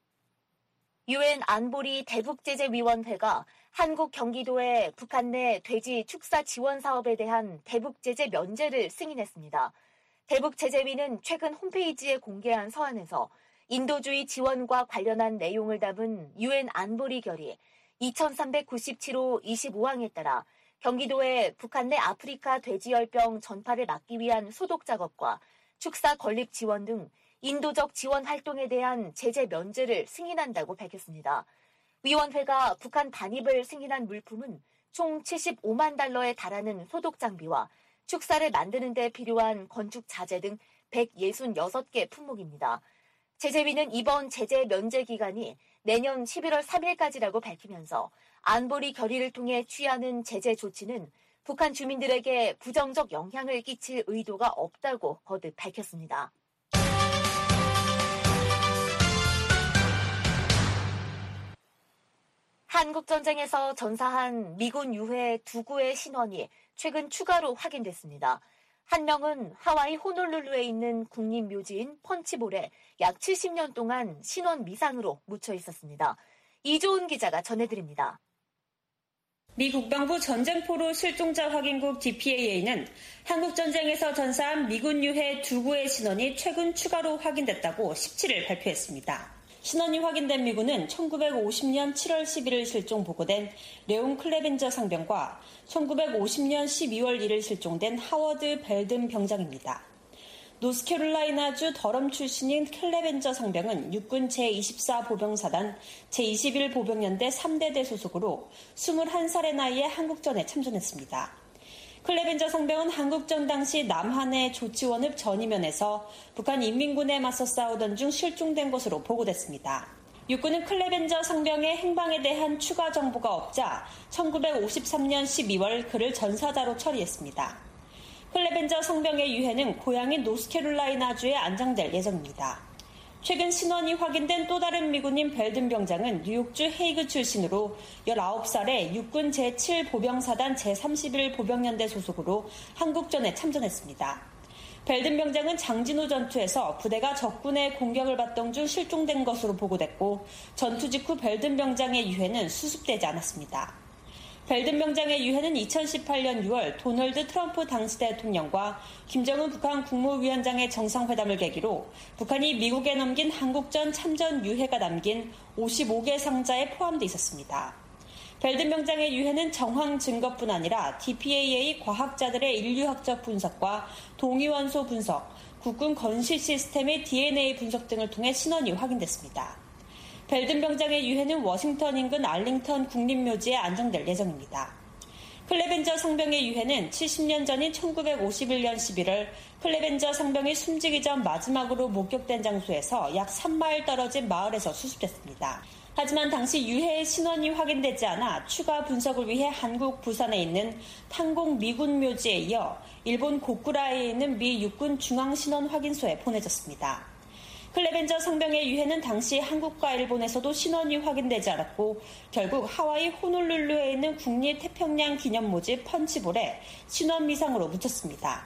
유엔 안보리 대북제재위원회가 한국 경기도의 북한 내 돼지 축사 지원 사업에 대한 대북제재 면제를 승인했습니다. 대북제재위는 최근 홈페이지에 공개한 서한에서 인도주의 지원과 관련한 내용을 담은 유엔 안보리 결의 2397호 25항에 따라 경기도에 북한 내 아프리카 돼지열병 전파를 막기 위한 소독 작업과 축사 건립 지원 등 인도적 지원 활동에 대한 제재 면제를 승인한다고 밝혔습니다. 위원회가 북한 반입을 승인한 물품은 총 75만 달러에 달하는 소독 장비와 축사를 만드는 데 필요한 건축 자재 등 166개 품목입니다. 제재위는 이번 제재 면제 기간이 내년 11월 3일까지라고 밝히면서 안보리 결의를 통해 취하는 제재 조치는 북한 주민들에게 부정적 영향을 끼칠 의도가 없다고 거듭 밝혔습니다. 한국전쟁에서 전사한 미군 유해 2구의 신원이 최근 추가로 확인됐습니다. 한 명은 하와이 호놀룰루에 있는 국립묘지인 펀치볼에 약 70년 동안 신원 미상으로 묻혀 있었습니다. 이조은 기자가 전해드립니다. 미 국방부 전쟁포로 실종자 확인국 DPAA는 한국전쟁에서 전사한 미군 유해 2구의 신원이 최근 추가로 확인됐다고 17일 발표했습니다. 신원이 확인된 미군은 1950년 7월 11일 실종 보고된 레온 클레벤저 상병과 1950년 12월 1일 실종된 하워드 벨든 병장입니다. 노스캐롤라이나주 더럼 출신인 클레벤저 상병은 육군 제24보병사단 제21보병연대 3대대 소속으로 21살의 나이에 한국전에 참전했습니다. 클레벤저 상병은 한국전 당시 남한해 조치원읍 전이면에서 북한 인민군에 맞서 싸우던 중 실종된 것으로 보고됐습니다. 육군은 클레벤저 상병의 행방에 대한 추가 정보가 없자 1953년 12월 그를 전사자로 처리했습니다. 클레벤저 상병의 유해는 고향인 노스캐롤라이나주에 안장될 예정입니다. 최근 신원이 확인된 또 다른 미군인 벨든 병장은 뉴욕주 헤이그 출신으로 19살에 육군 제7보병사단 제31보병연대 소속으로 한국전에 참전했습니다. 벨든 병장은 장진호 전투에서 부대가 적군의 공격을 받던 중 실종된 것으로 보고됐고 전투 직후 벨든 병장의 유해는 수습되지 않았습니다. 벨든 병장의 유해는 2018년 6월 도널드 트럼프 당시 대통령과 김정은 북한 국무위원장의 정상회담을 계기로 북한이 미국에 넘긴 한국전 참전 유해가 담긴 55개 상자에 포함돼 있었습니다. 벨든 병장의 유해는 정황 증거뿐 아니라 DPAA 과학자들의 인류학적 분석과 동위원소 분석, 국군 건실 시스템의 DNA 분석 등을 통해 신원이 확인됐습니다. 벨든 병장의 유해는 워싱턴 인근 알링턴 국립묘지에 안정될 예정입니다. 클레벤저 상병의 유해는 70년 전인 1951년 11월 클레벤저 상병이 숨지기 전 마지막으로 목격된 장소에서 약 3마일 떨어진 마을에서 수습됐습니다. 하지만 당시 유해의 신원이 확인되지 않아 추가 분석을 위해 한국 부산에 있는 탄공 미군 묘지에 이어 일본 고쿠라에 있는 미 육군 중앙신원 확인소에 보내졌습니다. 클레벤저 상병의 유해는 당시 한국과 일본에서도 신원이 확인되지 않았고 결국 하와이 호놀룰루에 있는 국립태평양 기념모집 펀치볼에 신원 미상으로 묻혔습니다.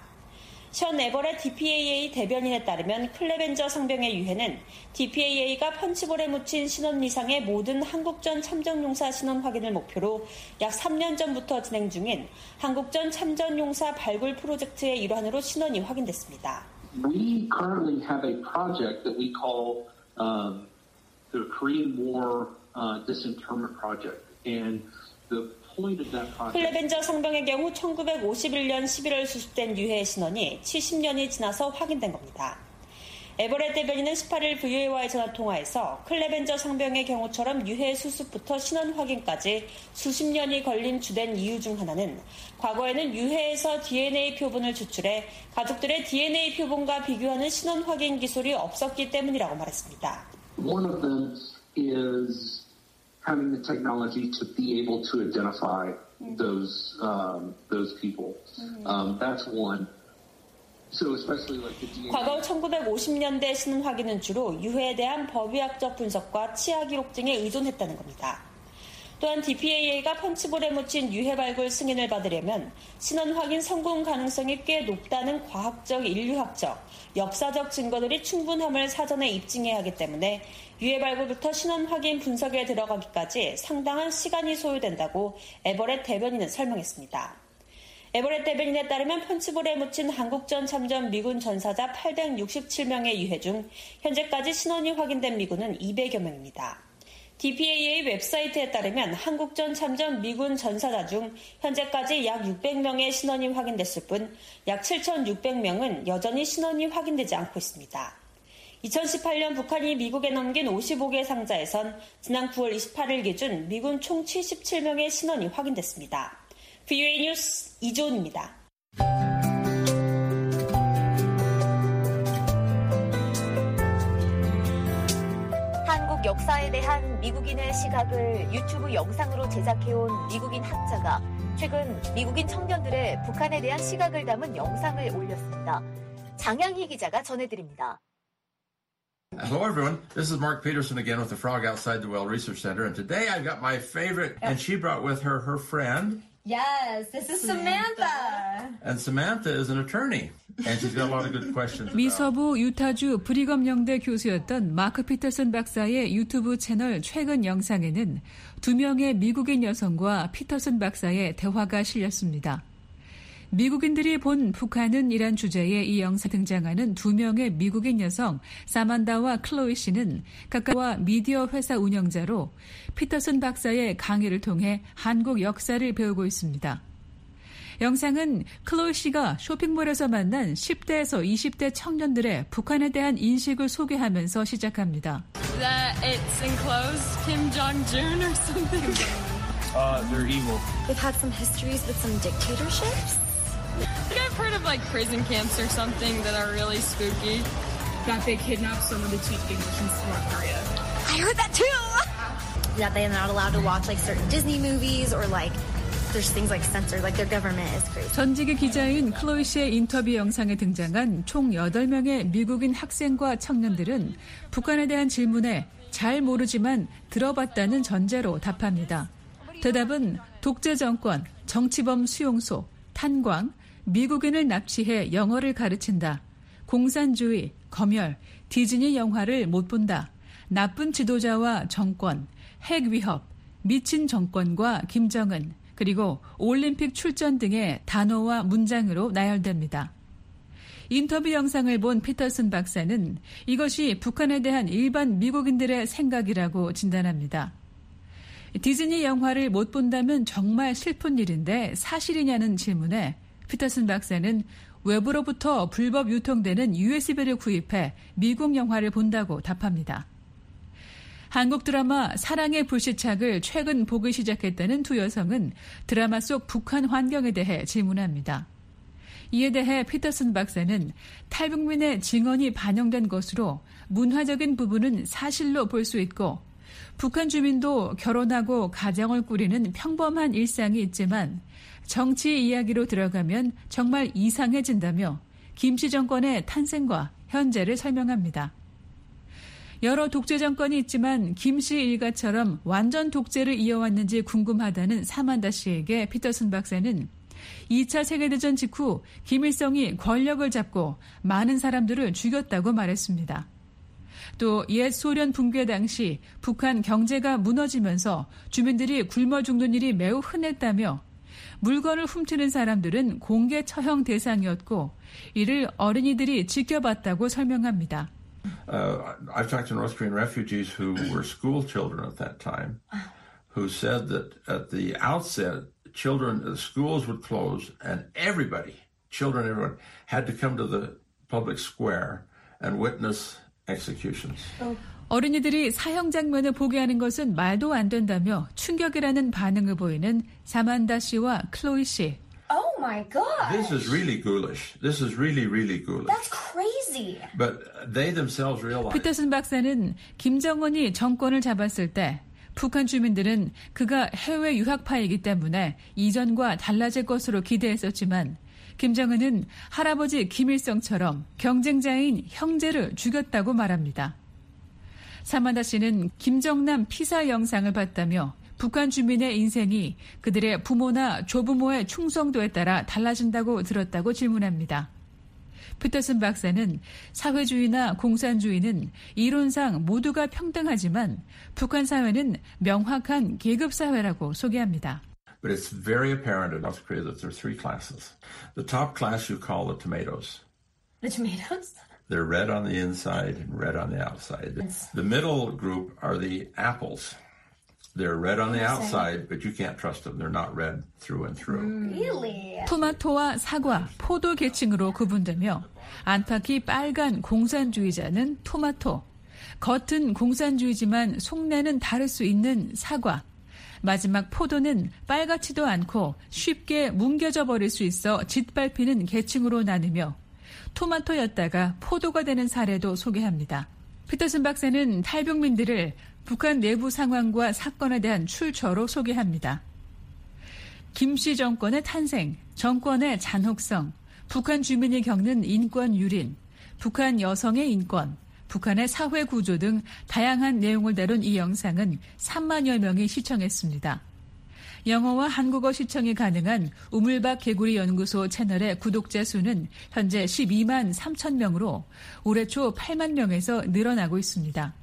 션 에버렛 DPAA 대변인에 따르면 클레벤저 상병의 유해는 DPAA가 펀치볼에 묻힌 신원 미상의 모든 한국전 참전용사 신원 확인을 목표로 약 3년 전부터 진행 중인 한국전 참전용사 발굴 프로젝트의 일환으로 신원이 확인됐습니다. We currently have a project that we call the Korean War Disinterment Project, and the point of that project. 클레벤저 상병의 경우 1951년 11월 수습된 유해의 신원이 70년이 지나서 확인된 겁니다. 에버렛 대변인은 18일 VOA와의 전화통화에서 클레벤저 상병의 경우처럼 유해 수습부터 신원 확인까지 수십 년이 걸린 주된 이유 중 하나는 과거에는 유해에서 DNA 표본을 추출해 가족들의 DNA 표본과 비교하는 신원 확인 기술이 없었기 때문이라고 말했습니다. One of them is having the technology to be able to identify those people. That's one. 과거 1950년대 신원 확인은 주로 유해에 대한 법의학적 분석과 치아 기록 등에 의존했다는 겁니다. 또한 DPAA가 펀치볼에 묻힌 유해 발굴 승인을 받으려면 신원 확인 성공 가능성이 꽤 높다는 과학적, 인류학적, 역사적 증거들이 충분함을 사전에 입증해야 하기 때문에 유해 발굴부터 신원 확인 분석에 들어가기까지 상당한 시간이 소요된다고 에버렛 대변인은 설명했습니다. 에버렛 대변인에 따르면 펀치볼에 묻힌 한국전 참전 미군 전사자 867명의 유해 중 현재까지 신원이 확인된 미군은 200여 명입니다. DPAA 웹사이트에 따르면 한국전 참전 미군 전사자 중 현재까지 약 600명의 신원이 확인됐을 뿐 약 7,600명은 여전히 신원이 확인되지 않고 있습니다. 2018년 북한이 미국에 넘긴 55개 상자에선 지난 9월 28일 기준 미군 총 77명의 신원이 확인됐습니다. VOA 뉴스 이조은입니다. 역사에 대한 미국인의 시각을 유튜브 영상으로 제작해온 미국인 학자가 최근 미국인 청년들의 북한에 대한 시각을 담은 영상을 올렸습니다. 장양희 기자가 전해드립니다. Hello everyone, this is Mark Peterson again with the Frog Outside the Well Research Center, and today I've got my favorite, and she brought with her friend. Yes, this is Samantha. And Samantha is an attorney, and she's got a lot of good questions. 미서부 유타주 브리검 영대 교수였던 마크 피터슨 박사의 유튜브 채널 최근 영상에는 2명의 미국인 여성과 피터슨 박사의 대화가 실렸습니다. 미국인들이 본 북한은 이란 주제의 이 영상에 등장하는 2명의 미국인 여성 사만다와 클로이 씨는 각각 미디어 회사 운영자로 피터슨 박사의 강의를 통해 한국 역사를 배우고 있습니다. 영상은 클로이 씨가 쇼핑몰에서 만난 10대에서 20대 청년들의 북한에 대한 인식을 소개하면서 시작합니다. That it's enclosed Kim Jong-un or something. They're evil. They've had some histories with some dictatorships. I think I've heard of like prison camps or something that are really spooky. That they kidnapped someone to teach English in North Korea. I heard that too! That they're not allowed to watch like certain Disney movies or like there's things like censored, like their government is crazy. 전직의 기자인 클로이 씨의 인터뷰 영상에 등장한 총 8명의 미국인 학생과 청년들은 북한에 대한 질문에 잘 모르지만 들어봤다는 전제로 답합니다. 대답은 독재 정권, 정치범 수용소, 탄광, 미국인을 납치해 영어를 가르친다. 공산주의, 검열, 디즈니 영화를 못 본다. 나쁜 지도자와 정권, 핵 위협, 미친 정권과 김정은, 그리고 올림픽 출전 등의 단어와 문장으로 나열됩니다. 인터뷰 영상을 본 피터슨 박사는 이것이 북한에 대한 일반 미국인들의 생각이라고 진단합니다. 디즈니 영화를 못 본다면 정말 슬픈 일인데 사실이냐는 질문에 피터슨 박사는 외부로부터 불법 유통되는 USB를 구입해 미국 영화를 본다고 답합니다. 한국 드라마 사랑의 불시착을 최근 보기 시작했다는 2 여성은 드라마 속 북한 환경에 대해 질문합니다. 이에 대해 피터슨 박사는 탈북민의 증언이 반영된 것으로 문화적인 부분은 사실로 볼 수 있고 북한 주민도 결혼하고 가정을 꾸리는 평범한 일상이 있지만 정치 이야기로 들어가면 정말 이상해진다며 김씨 정권의 탄생과 현재를 설명합니다. 여러 독재 정권이 있지만 김씨 일가처럼 완전 독재를 이어왔는지 궁금하다는 사만다 씨에게 피터슨 박사는 2차 세계대전 직후 김일성이 권력을 잡고 많은 사람들을 죽였다고 말했습니다. 또 옛 소련 붕괴 당시 북한 경제가 무너지면서 주민들이 굶어 죽는 일이 매우 흔했다며 물건을 훔치는 사람들은 공개 처형 대상이었고 이를 어린이들이 지켜봤다고 설명합니다. I've talked to North Korean refugees who were school children at that time, who said that at the outset, the schools would close and everybody, children, everyone, had to come to the public square and witness executions. 어린이들이 사형 장면을 보게 하는 것은 말도 안 된다며 충격이라는 반응을 보이는 사만다 씨와 클로이 씨. Oh my God. This is really ghoulish. This is really, really ghoulish. That's crazy. But they themselves realize. 피터슨 박사는 김정은이 정권을 잡았을 때 북한 주민들은 그가 해외 유학파이기 때문에 이전과 달라질 것으로 기대했었지만 김정은은 할아버지 김일성처럼 경쟁자인 형제를 죽였다고 말합니다. 사만다 씨는 김정남 피살 영상을 봤다며 북한 주민의 인생이 그들의 부모나 조부모의 충성도에 따라 달라진다고 들었다고 질문합니다. 피터슨 박사는 사회주의나 공산주의는 이론상 모두가 평등하지만 북한 사회는 명확한 계급사회라고 소개합니다. But it's very apparent in North Korea that there are 3 classes. The top class you call the tomatoes. The tomatoes? They're red on the inside and red on the outside. The middle group are the apples. They're red on the outside, but you can't trust them. They're not red through and through. Really? 토마토와 사과, 포도 계층으로 구분되며 안팎이 빨간 공산주의자는 토마토, 겉은 공산주의지만 속내는 다를 수 있는 사과, 마지막 포도는 빨갛지도 않고 쉽게 뭉개져 버릴 수 있어 짓밟히는 계층으로 나누며 토마토였다가 포도가 되는 사례도 소개합니다. 피터슨 박사는 탈북민들을 북한 내부 상황과 사건에 대한 출처로 소개합니다. 김씨 정권의 탄생, 정권의 잔혹성, 북한 주민이 겪는 인권 유린, 북한 여성의 인권, 북한의 사회 구조 등 다양한 내용을 다룬 이 영상은 3만여 명이 시청했습니다. 영어와 한국어 시청이 가능한 우물박 개구리 연구소 채널의 구독자 수는 현재 12만 3천 명으로 올해 초 8만 명에서 늘어나고 있습니다.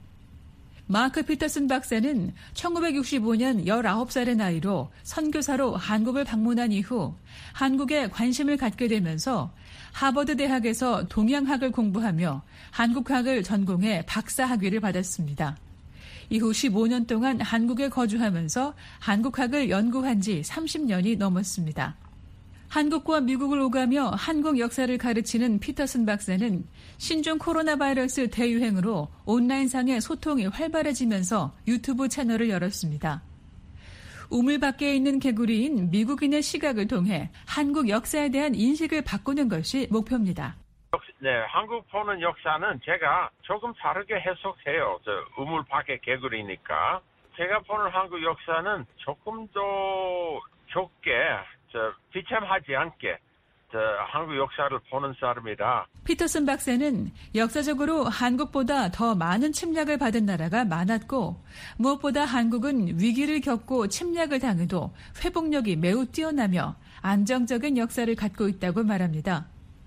마크 피터슨 박사는 1965년 19살의 나이로 선교사로 한국을 방문한 이후 한국에 관심을 갖게 되면서 하버드 대학에서 동양학을 공부하며 한국학을 전공해 박사 학위를 받았습니다. 이후 15년 동안 한국에 거주하면서 한국학을 연구한 지 30년이 넘었습니다. 한국과 미국을 오가며 한국 역사를 가르치는 피터슨 박사는 신종 코로나 바이러스 대유행으로 온라인상의 소통이 활발해지면서 유튜브 채널을 열었습니다. 우물 밖에 있는 개구리인 미국인의 시각을 통해 한국 역사에 대한 인식을 바꾸는 것이 목표입니다. 네, 한국 보는 역사는 제가 조금 다르게 해석해요. 우물 밖에 개구리니까. 제가 보는 한국 역사는 조금 더 좁게, 비참하지 않게 한국 역사를 보는 사람이다. 피터슨 박사는 역사적으로 한국보다 더 많은 침략을 받은 나라가 많았고 무엇보다 한국은 위기를 겪고 침략을 당해도 회복력이 매우 뛰어나며 안정적인 역사를 갖고 있다고 말합니다.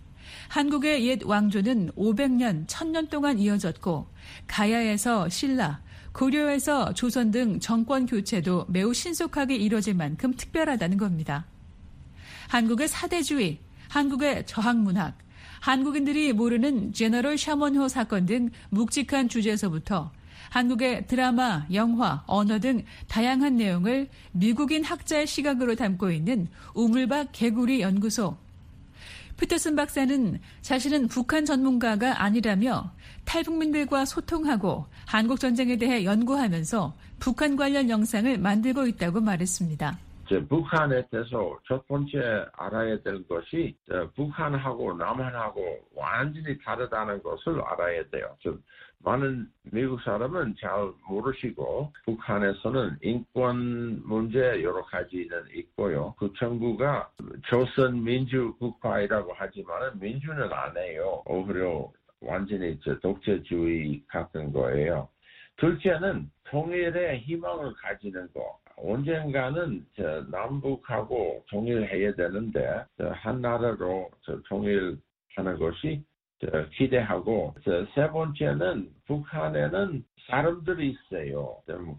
한국의 옛 왕조는 500년, 1000년 동안 이어졌고 가야에서 신라, 고려에서 조선 등 정권 교체도 매우 신속하게 이뤄질 만큼 특별하다는 겁니다. 한국의 사대주의, 한국의 저항문학, 한국인들이 모르는 제너럴 샤먼호 사건 등 묵직한 주제에서부터 한국의 드라마, 영화, 언어 등 다양한 내용을 미국인 학자의 시각으로 담고 있는 우물박 개구리 연구소. 피터슨 박사는 자신은 북한 전문가가 아니라며 탈북민들과 소통하고 한국 전쟁에 대해 연구하면서 북한 관련 영상을 만들고 있다고 말했습니다. 북한에 대해서 첫 번째 알아야 될 것이 북한하고 남한하고 완전히 다르다는 것을 알아야 돼요. 많은 미국 사람은 잘 모르시고 북한에서는 인권 문제 여러 가지는 있고요. 그 정부가 조선 민주국가이라고 하지만 민주는 아니에요. 오히려 완전히 독재주의 같은 거예요. 둘째는 통일의 희망을 가지는 거. 언젠가는 남북하고 통일해야 되는데 한 나라로 통일하는 것이 기대하고 세 번째는 북한에는 사람들이 있어요.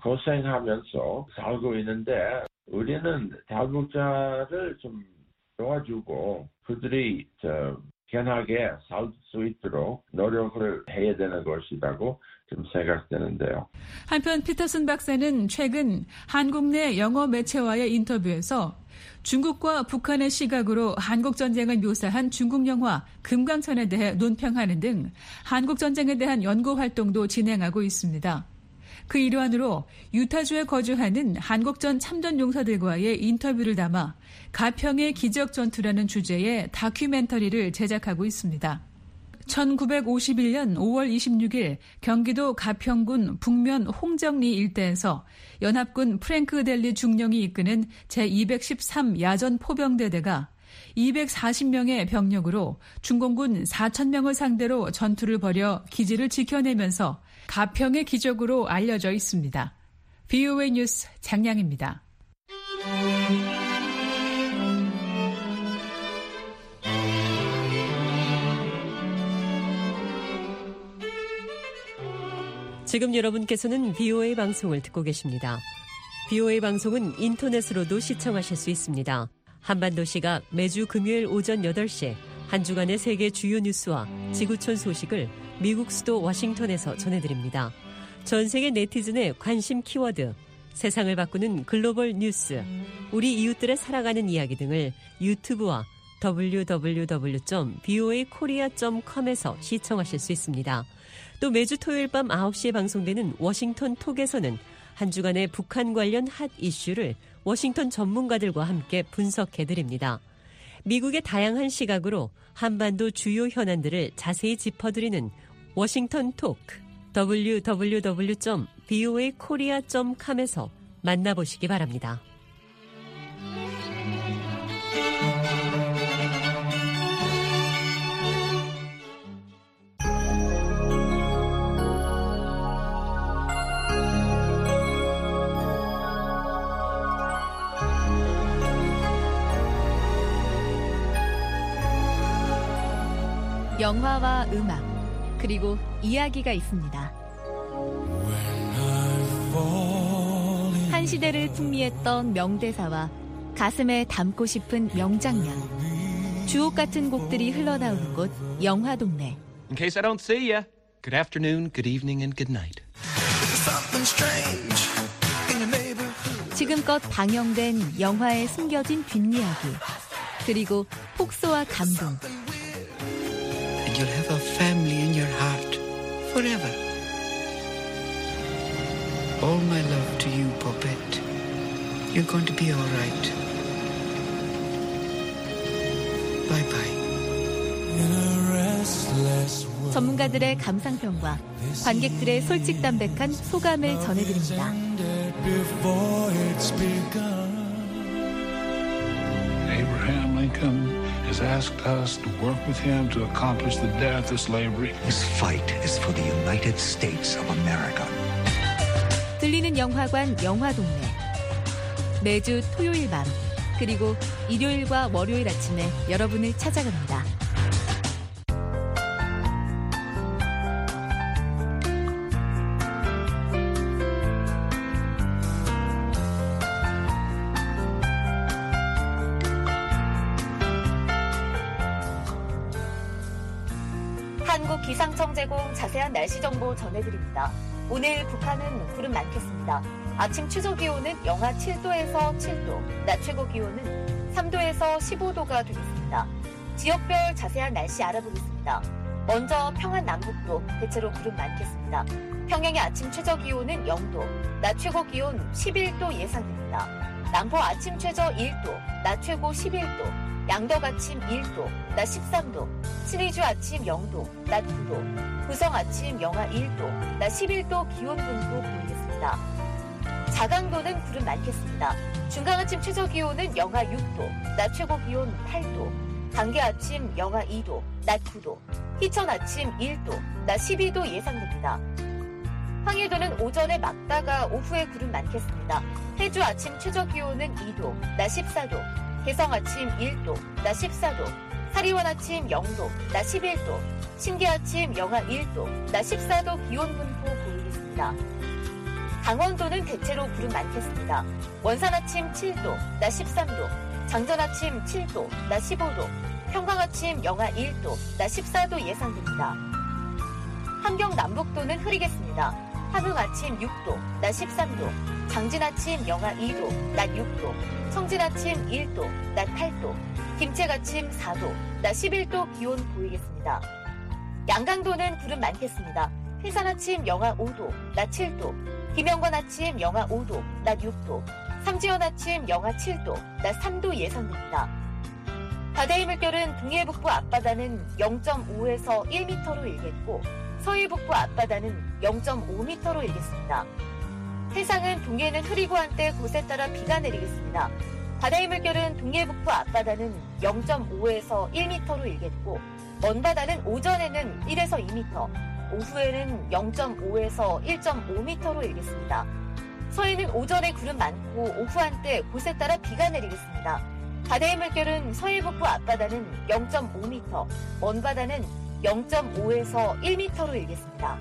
고생하면서 살고 있는데 우리는 탈북자를 좀 도와주고 그들이 편하게 살 수 있도록 노력을 해야 되는 것이라고 좀 생각되는데요. 한편 피터슨 박사는 최근 한국 내 영어 매체와의 인터뷰에서 중국과 북한의 시각으로 한국전쟁을 묘사한 중국 영화 금강천에 대해 논평하는 등 한국전쟁에 대한 연구 활동도 진행하고 있습니다. 그 일환으로 유타주에 거주하는 한국전 참전 용사들과의 인터뷰를 담아 가평의 기적 전투라는 주제의 다큐멘터리를 제작하고 있습니다. 1951년 5월 26일 경기도 가평군 북면 홍정리 일대에서 연합군 프랭크 델리 중령이 이끄는 제213 야전 포병대대가 240명의 병력으로 중공군 4,000명을 상대로 전투를 벌여 기지를 지켜내면서 가평의 기적으로 알려져 있습니다. VOA 뉴스 장량입니다. 지금 여러분께서는 VOA 방송을 듣고 계십니다. VOA 방송은 인터넷으로도 시청하실 수 있습니다. 한반도시가 매주 금요일 오전 8시에 한 주간의 세계 주요 뉴스와 지구촌 소식을 미국 수도 워싱턴에서 전해드립니다. 전 세계 네티즌의 관심 키워드, 세상을 바꾸는 글로벌 뉴스, 우리 이웃들의 살아가는 이야기 등을 유튜브와 www.voakorea.com에서 시청하실 수 있습니다. 또 매주 토요일 밤 9시에 방송되는 워싱턴 톡에서는 한 주간의 북한 관련 핫 이슈를 워싱턴 전문가들과 함께 분석해드립니다. 미국의 다양한 시각으로 한반도 주요 현안들을 자세히 짚어드리는 워싱턴 톡. www.voakorea.com에서 만나보시기 바랍니다. 영화와 음악, 그리고 이야기가 있습니다. 한 시대를 풍미했던 명대사와 가슴에 담고 싶은 명장면, 주옥 같은 곡들이 흘러나오는 곳 영화동네. In case I don't see ya, good afternoon, good evening, and good night. 지금껏 방영된 영화에 숨겨진 뒷이야기, 그리고 폭소와 감동. And you'll have a family in your heart forever. All my love to you, Poppet. You're going to be all right. Bye-bye. 전문가들의 감상평과 관객들의 솔직담백한 소감을 전해드립니다. Abraham Lincoln has asked us to work with him to accomplish the death of slavery. This fight is for the United States of America. 들리는 영화관 영화동네. 매주 토요일 밤, 그리고 일요일과 월요일 아침에 여러분을 찾아갑니다. 한국기상청 제공 자세한 날씨 정보 전해드립니다. 오늘 북한은 구름 많겠습니다. 아침 최저기온은 영하 7도에서 7도, 낮 최고기온은 3도에서 15도가 되겠습니다. 지역별 자세한 날씨 알아보겠습니다. 먼저 평안 남북도 대체로 구름 많겠습니다. 평양의 아침 최저기온은 0도, 낮 최고기온 11도 예상됩니다. 남포 아침 최저 1도, 낮 최고 11도, 양덕 아침 1도, 낮 13도, 신의주 아침 0도, 낮 9도, 구성 아침 영하 1도, 낮 11도 기온 분포 보이겠습니다. 자강도는 구름 많겠습니다. 중강 아침 최저 기온은 영하 6도, 낮 최고 기온 8도, 강계 아침 영하 2도, 낮 9도, 희천 아침 1도, 낮 12도 예상됩니다. 황해도는 오전에 맑다가 오후에 구름 많겠습니다. 해주 아침 최저 기온은 2도, 낮 14도, 개성 아침 1도, 낮 14도, 사리원 아침 0도, 낮 11도, 신계 아침 영하 1도, 낮 14도 기온 분포 보이겠습니다. 강원도는 대체로 구름 많겠습니다. 원산 아침 7도, 낮 13도, 장전 아침 7도, 낮 15도, 평강 아침 영하 1도, 낮 14도 예상됩니다. 함경 남북도는 흐리겠습니다. 함흥 아침 6도, 낮 13도, 장진 아침 영하 2도, 낮 6도, 청진 아침 1도, 낮 8도, 김책 아침 4도, 낮 11도 기온 보이겠습니다. 양강도는 구름 많겠습니다. 해산 아침 영하 5도, 낮 7도, 김영관 아침 영하 5도, 낮 6도, 삼지연 아침 영하 7도, 낮 3도 예상됩니다. 바다의 물결은 동해 북부 앞바다는 0.5에서 1m로 일겠고 서해 북부 앞바다는 0.5m로 일겠습니다. 해상은 동해는 흐리고 한때 곳에 따라 비가 내리겠습니다. 바다의 물결은 동해 북부 앞바다는 0.5에서 1m로 일겠고 먼바다는 오전에는 1에서 2m, 오후에는 0.5에서 1.5m로 일겠습니다. 서해는 오전에 구름 많고 오후 한때 곳에 따라 비가 내리겠습니다. 바다의 물결은 서해 북부 앞바다는 0.5m, 먼바다는 0.5에서 1m로 일겠습니다.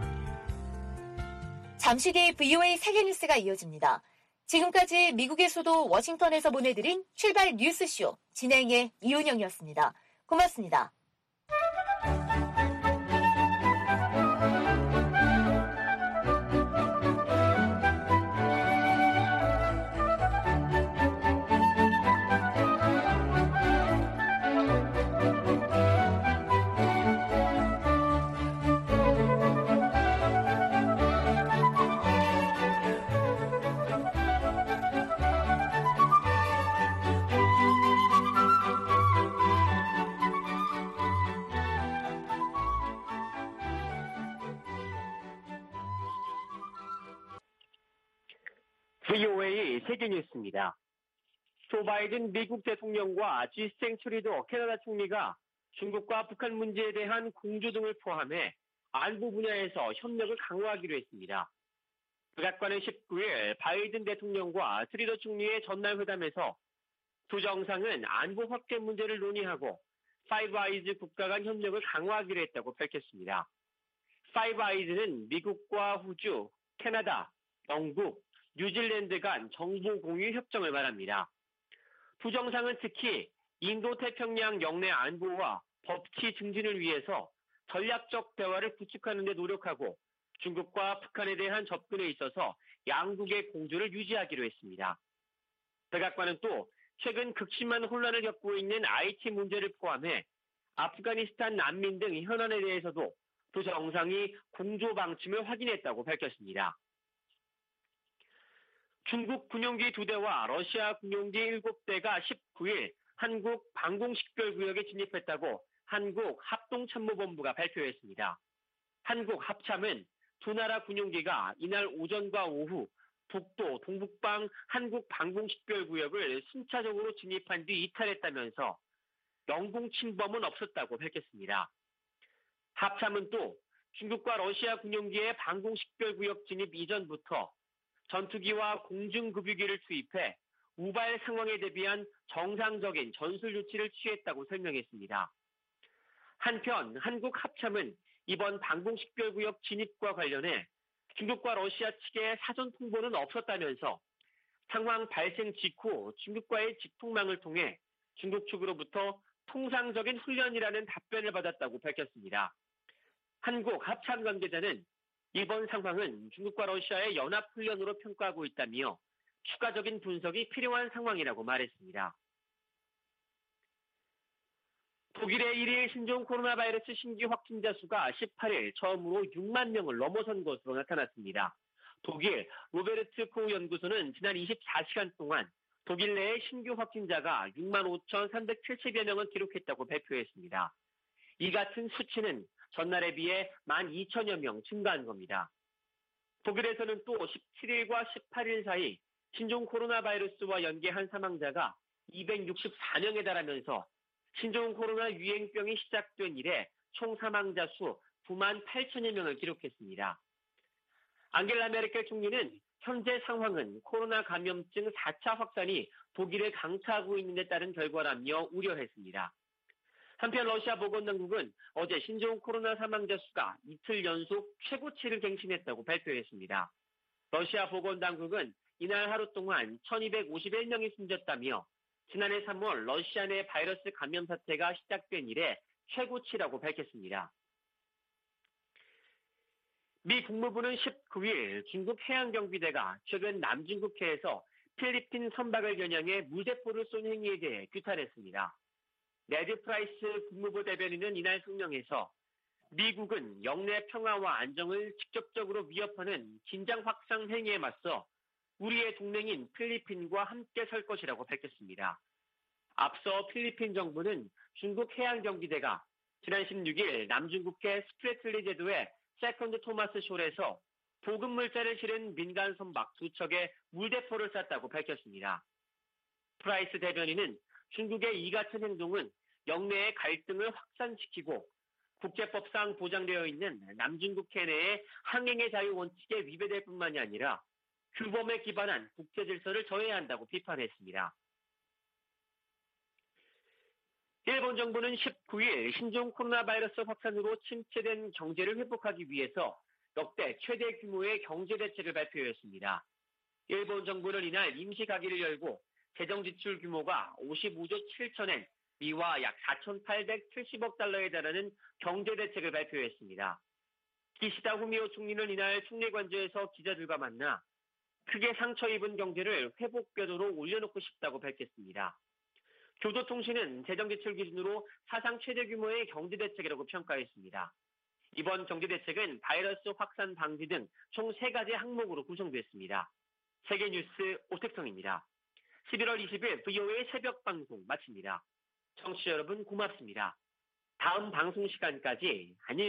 잠시 뒤 VOA 세계뉴스가 이어집니다. 지금까지 미국의 수도 워싱턴에서 보내드린 출발 뉴스쇼 진행의 이은영이었습니다. 고맙습니다. VOA 세계뉴스입니다. 조 바이든 미국 대통령과 G7 트루도 캐나다 총리가 중국과 북한 문제에 대한 공조 등을 포함해 안보 분야에서 협력을 강화하기로 했습니다. 백악관은 19일 바이든 대통령과 트루도 총리의 전날 회담에서 두 정상은 안보 확대 문제를 논의하고 파이브 아이즈 국가 간 협력을 강화하기로 했다고 밝혔습니다. 파이브 아이즈는 미국과 호주, 캐나다, 영국, 뉴질랜드 간 정보 공유 협정을 말합니다. 두 정상은 특히 인도태평양 영내 안보와 법치 증진을 위해서 전략적 대화를 구축하는 데 노력하고 중국과 북한에 대한 접근에 있어서 양국의 공조를 유지하기로 했습니다. 백악관은 또 최근 극심한 혼란을 겪고 있는 IT 문제를 포함해 아프가니스탄 난민 등 현안에 대해서도 두 정상이 공조 방침을 확인했다고 밝혔습니다. 중국 군용기 2대와 러시아 군용기 7대가 19일 한국 방공식별구역에 진입했다고 한국 합동참모본부가 발표했습니다. 한국 합참은 두 나라 군용기가 이날 오전과 오후 북도, 동북방 한국 방공식별구역을 순차적으로 진입한 뒤 이탈했다면서 영공 침범은 없었다고 밝혔습니다. 합참은 또 중국과 러시아 군용기의 방공식별구역 진입 이전부터 전투기와 공중급유기를 투입해 우발 상황에 대비한 정상적인 전술 조치를 취했다고 설명했습니다. 한편 한국 합참은 이번 방공식별구역 진입과 관련해 중국과 러시아 측의 사전 통보는 없었다면서 상황 발생 직후 중국과의 직통망을 통해 중국 측으로부터 통상적인 훈련이라는 답변을 받았다고 밝혔습니다. 한국 합참 관계자는 이번 상황은 중국과 러시아의 연합훈련으로 평가하고 있다며 추가적인 분석이 필요한 상황이라고 말했습니다. 독일의 1일 신종 코로나 바이러스 신규 확진자 수가 18일 처음으로 6만 명을 넘어선 것으로 나타났습니다. 독일 로베르트 코흐 연구소는 지난 24시간 동안 독일 내의 신규 확진자가 6만 5,370여 명을 기록했다고 발표했습니다. 이 같은 수치는 전날에 비해 12,000여 명 증가한 겁니다. 독일에서는 또 17일과 18일 사이 신종 코로나 바이러스와 연계한 사망자가 264명에 달하면서 신종 코로나 유행병이 시작된 이래 총 사망자 수 9만 8천여 명을 기록했습니다. 앙겔라 메르켈 총리는 현재 상황은 코로나 감염증 4차 확산이 독일을 강타하고 있는 데 따른 결과라며 우려했습니다. 한편 러시아 보건당국은 어제 신종 코로나 사망자 수가 이틀 연속 최고치를 갱신했다고 발표했습니다. 러시아 보건당국은 이날 하루 동안 1251명이 숨졌다며 지난해 3월 러시아 내 바이러스 감염 사태가 시작된 이래 최고치라고 밝혔습니다. 미 국무부는 19일 중국 해양경비대가 최근 남중국해에서 필리핀 선박을 겨냥해 물대포를 쏜 행위에 대해 규탄했습니다. 네드 프라이스 국무부 대변인은 이날 성명에서 미국은 영내 평화와 안정을 직접적으로 위협하는 긴장 확산 행위에 맞서 우리의 동맹인 필리핀과 함께 설 것이라고 밝혔습니다. 앞서 필리핀 정부는 중국 해양경비대가 지난 16일 남중국해 스프레틀리 제도의 세컨드 토마스 숄에서 보급물자를 실은 민간 선박 2척에 물대포를 쐈다고 밝혔습니다. 프라이스 대변인은 중국의 이 같은 행동은 영내의 갈등을 확산시키고 국제법상 보장되어 있는 남중국해 내의 항행의 자유 원칙에 위배될 뿐만이 아니라 규범에 기반한 국제 질서를 저해야 한다고 비판했습니다. 일본 정부는 19일 신종 코로나 바이러스 확산으로 침체된 경제를 회복하기 위해서 역대 최대 규모의 경제 대책을 발표했습니다. 일본 정부는 이날 임시 가기를 열고 재정 지출 규모가 55조 7천엔, 미화 약 4,870억 달러에 달하는 경제 대책을 발표했습니다. 기시다 후미오 총리는 이날 총리 관저에서 기자들과 만나 크게 상처 입은 경제를 회복 궤도로 올려놓고 싶다고 밝혔습니다. 교도통신은 재정 지출 기준으로 사상 최대 규모의 경제 대책이라고 평가했습니다. 이번 경제 대책은 바이러스 확산 방지 등 총 3가지 항목으로 구성됐습니다. 세계뉴스 오택성입니다. 11월 20일 VOA 새벽 방송 마칩니다. 청취자 여러분 고맙습니다. 다음 방송 시간까지 안녕히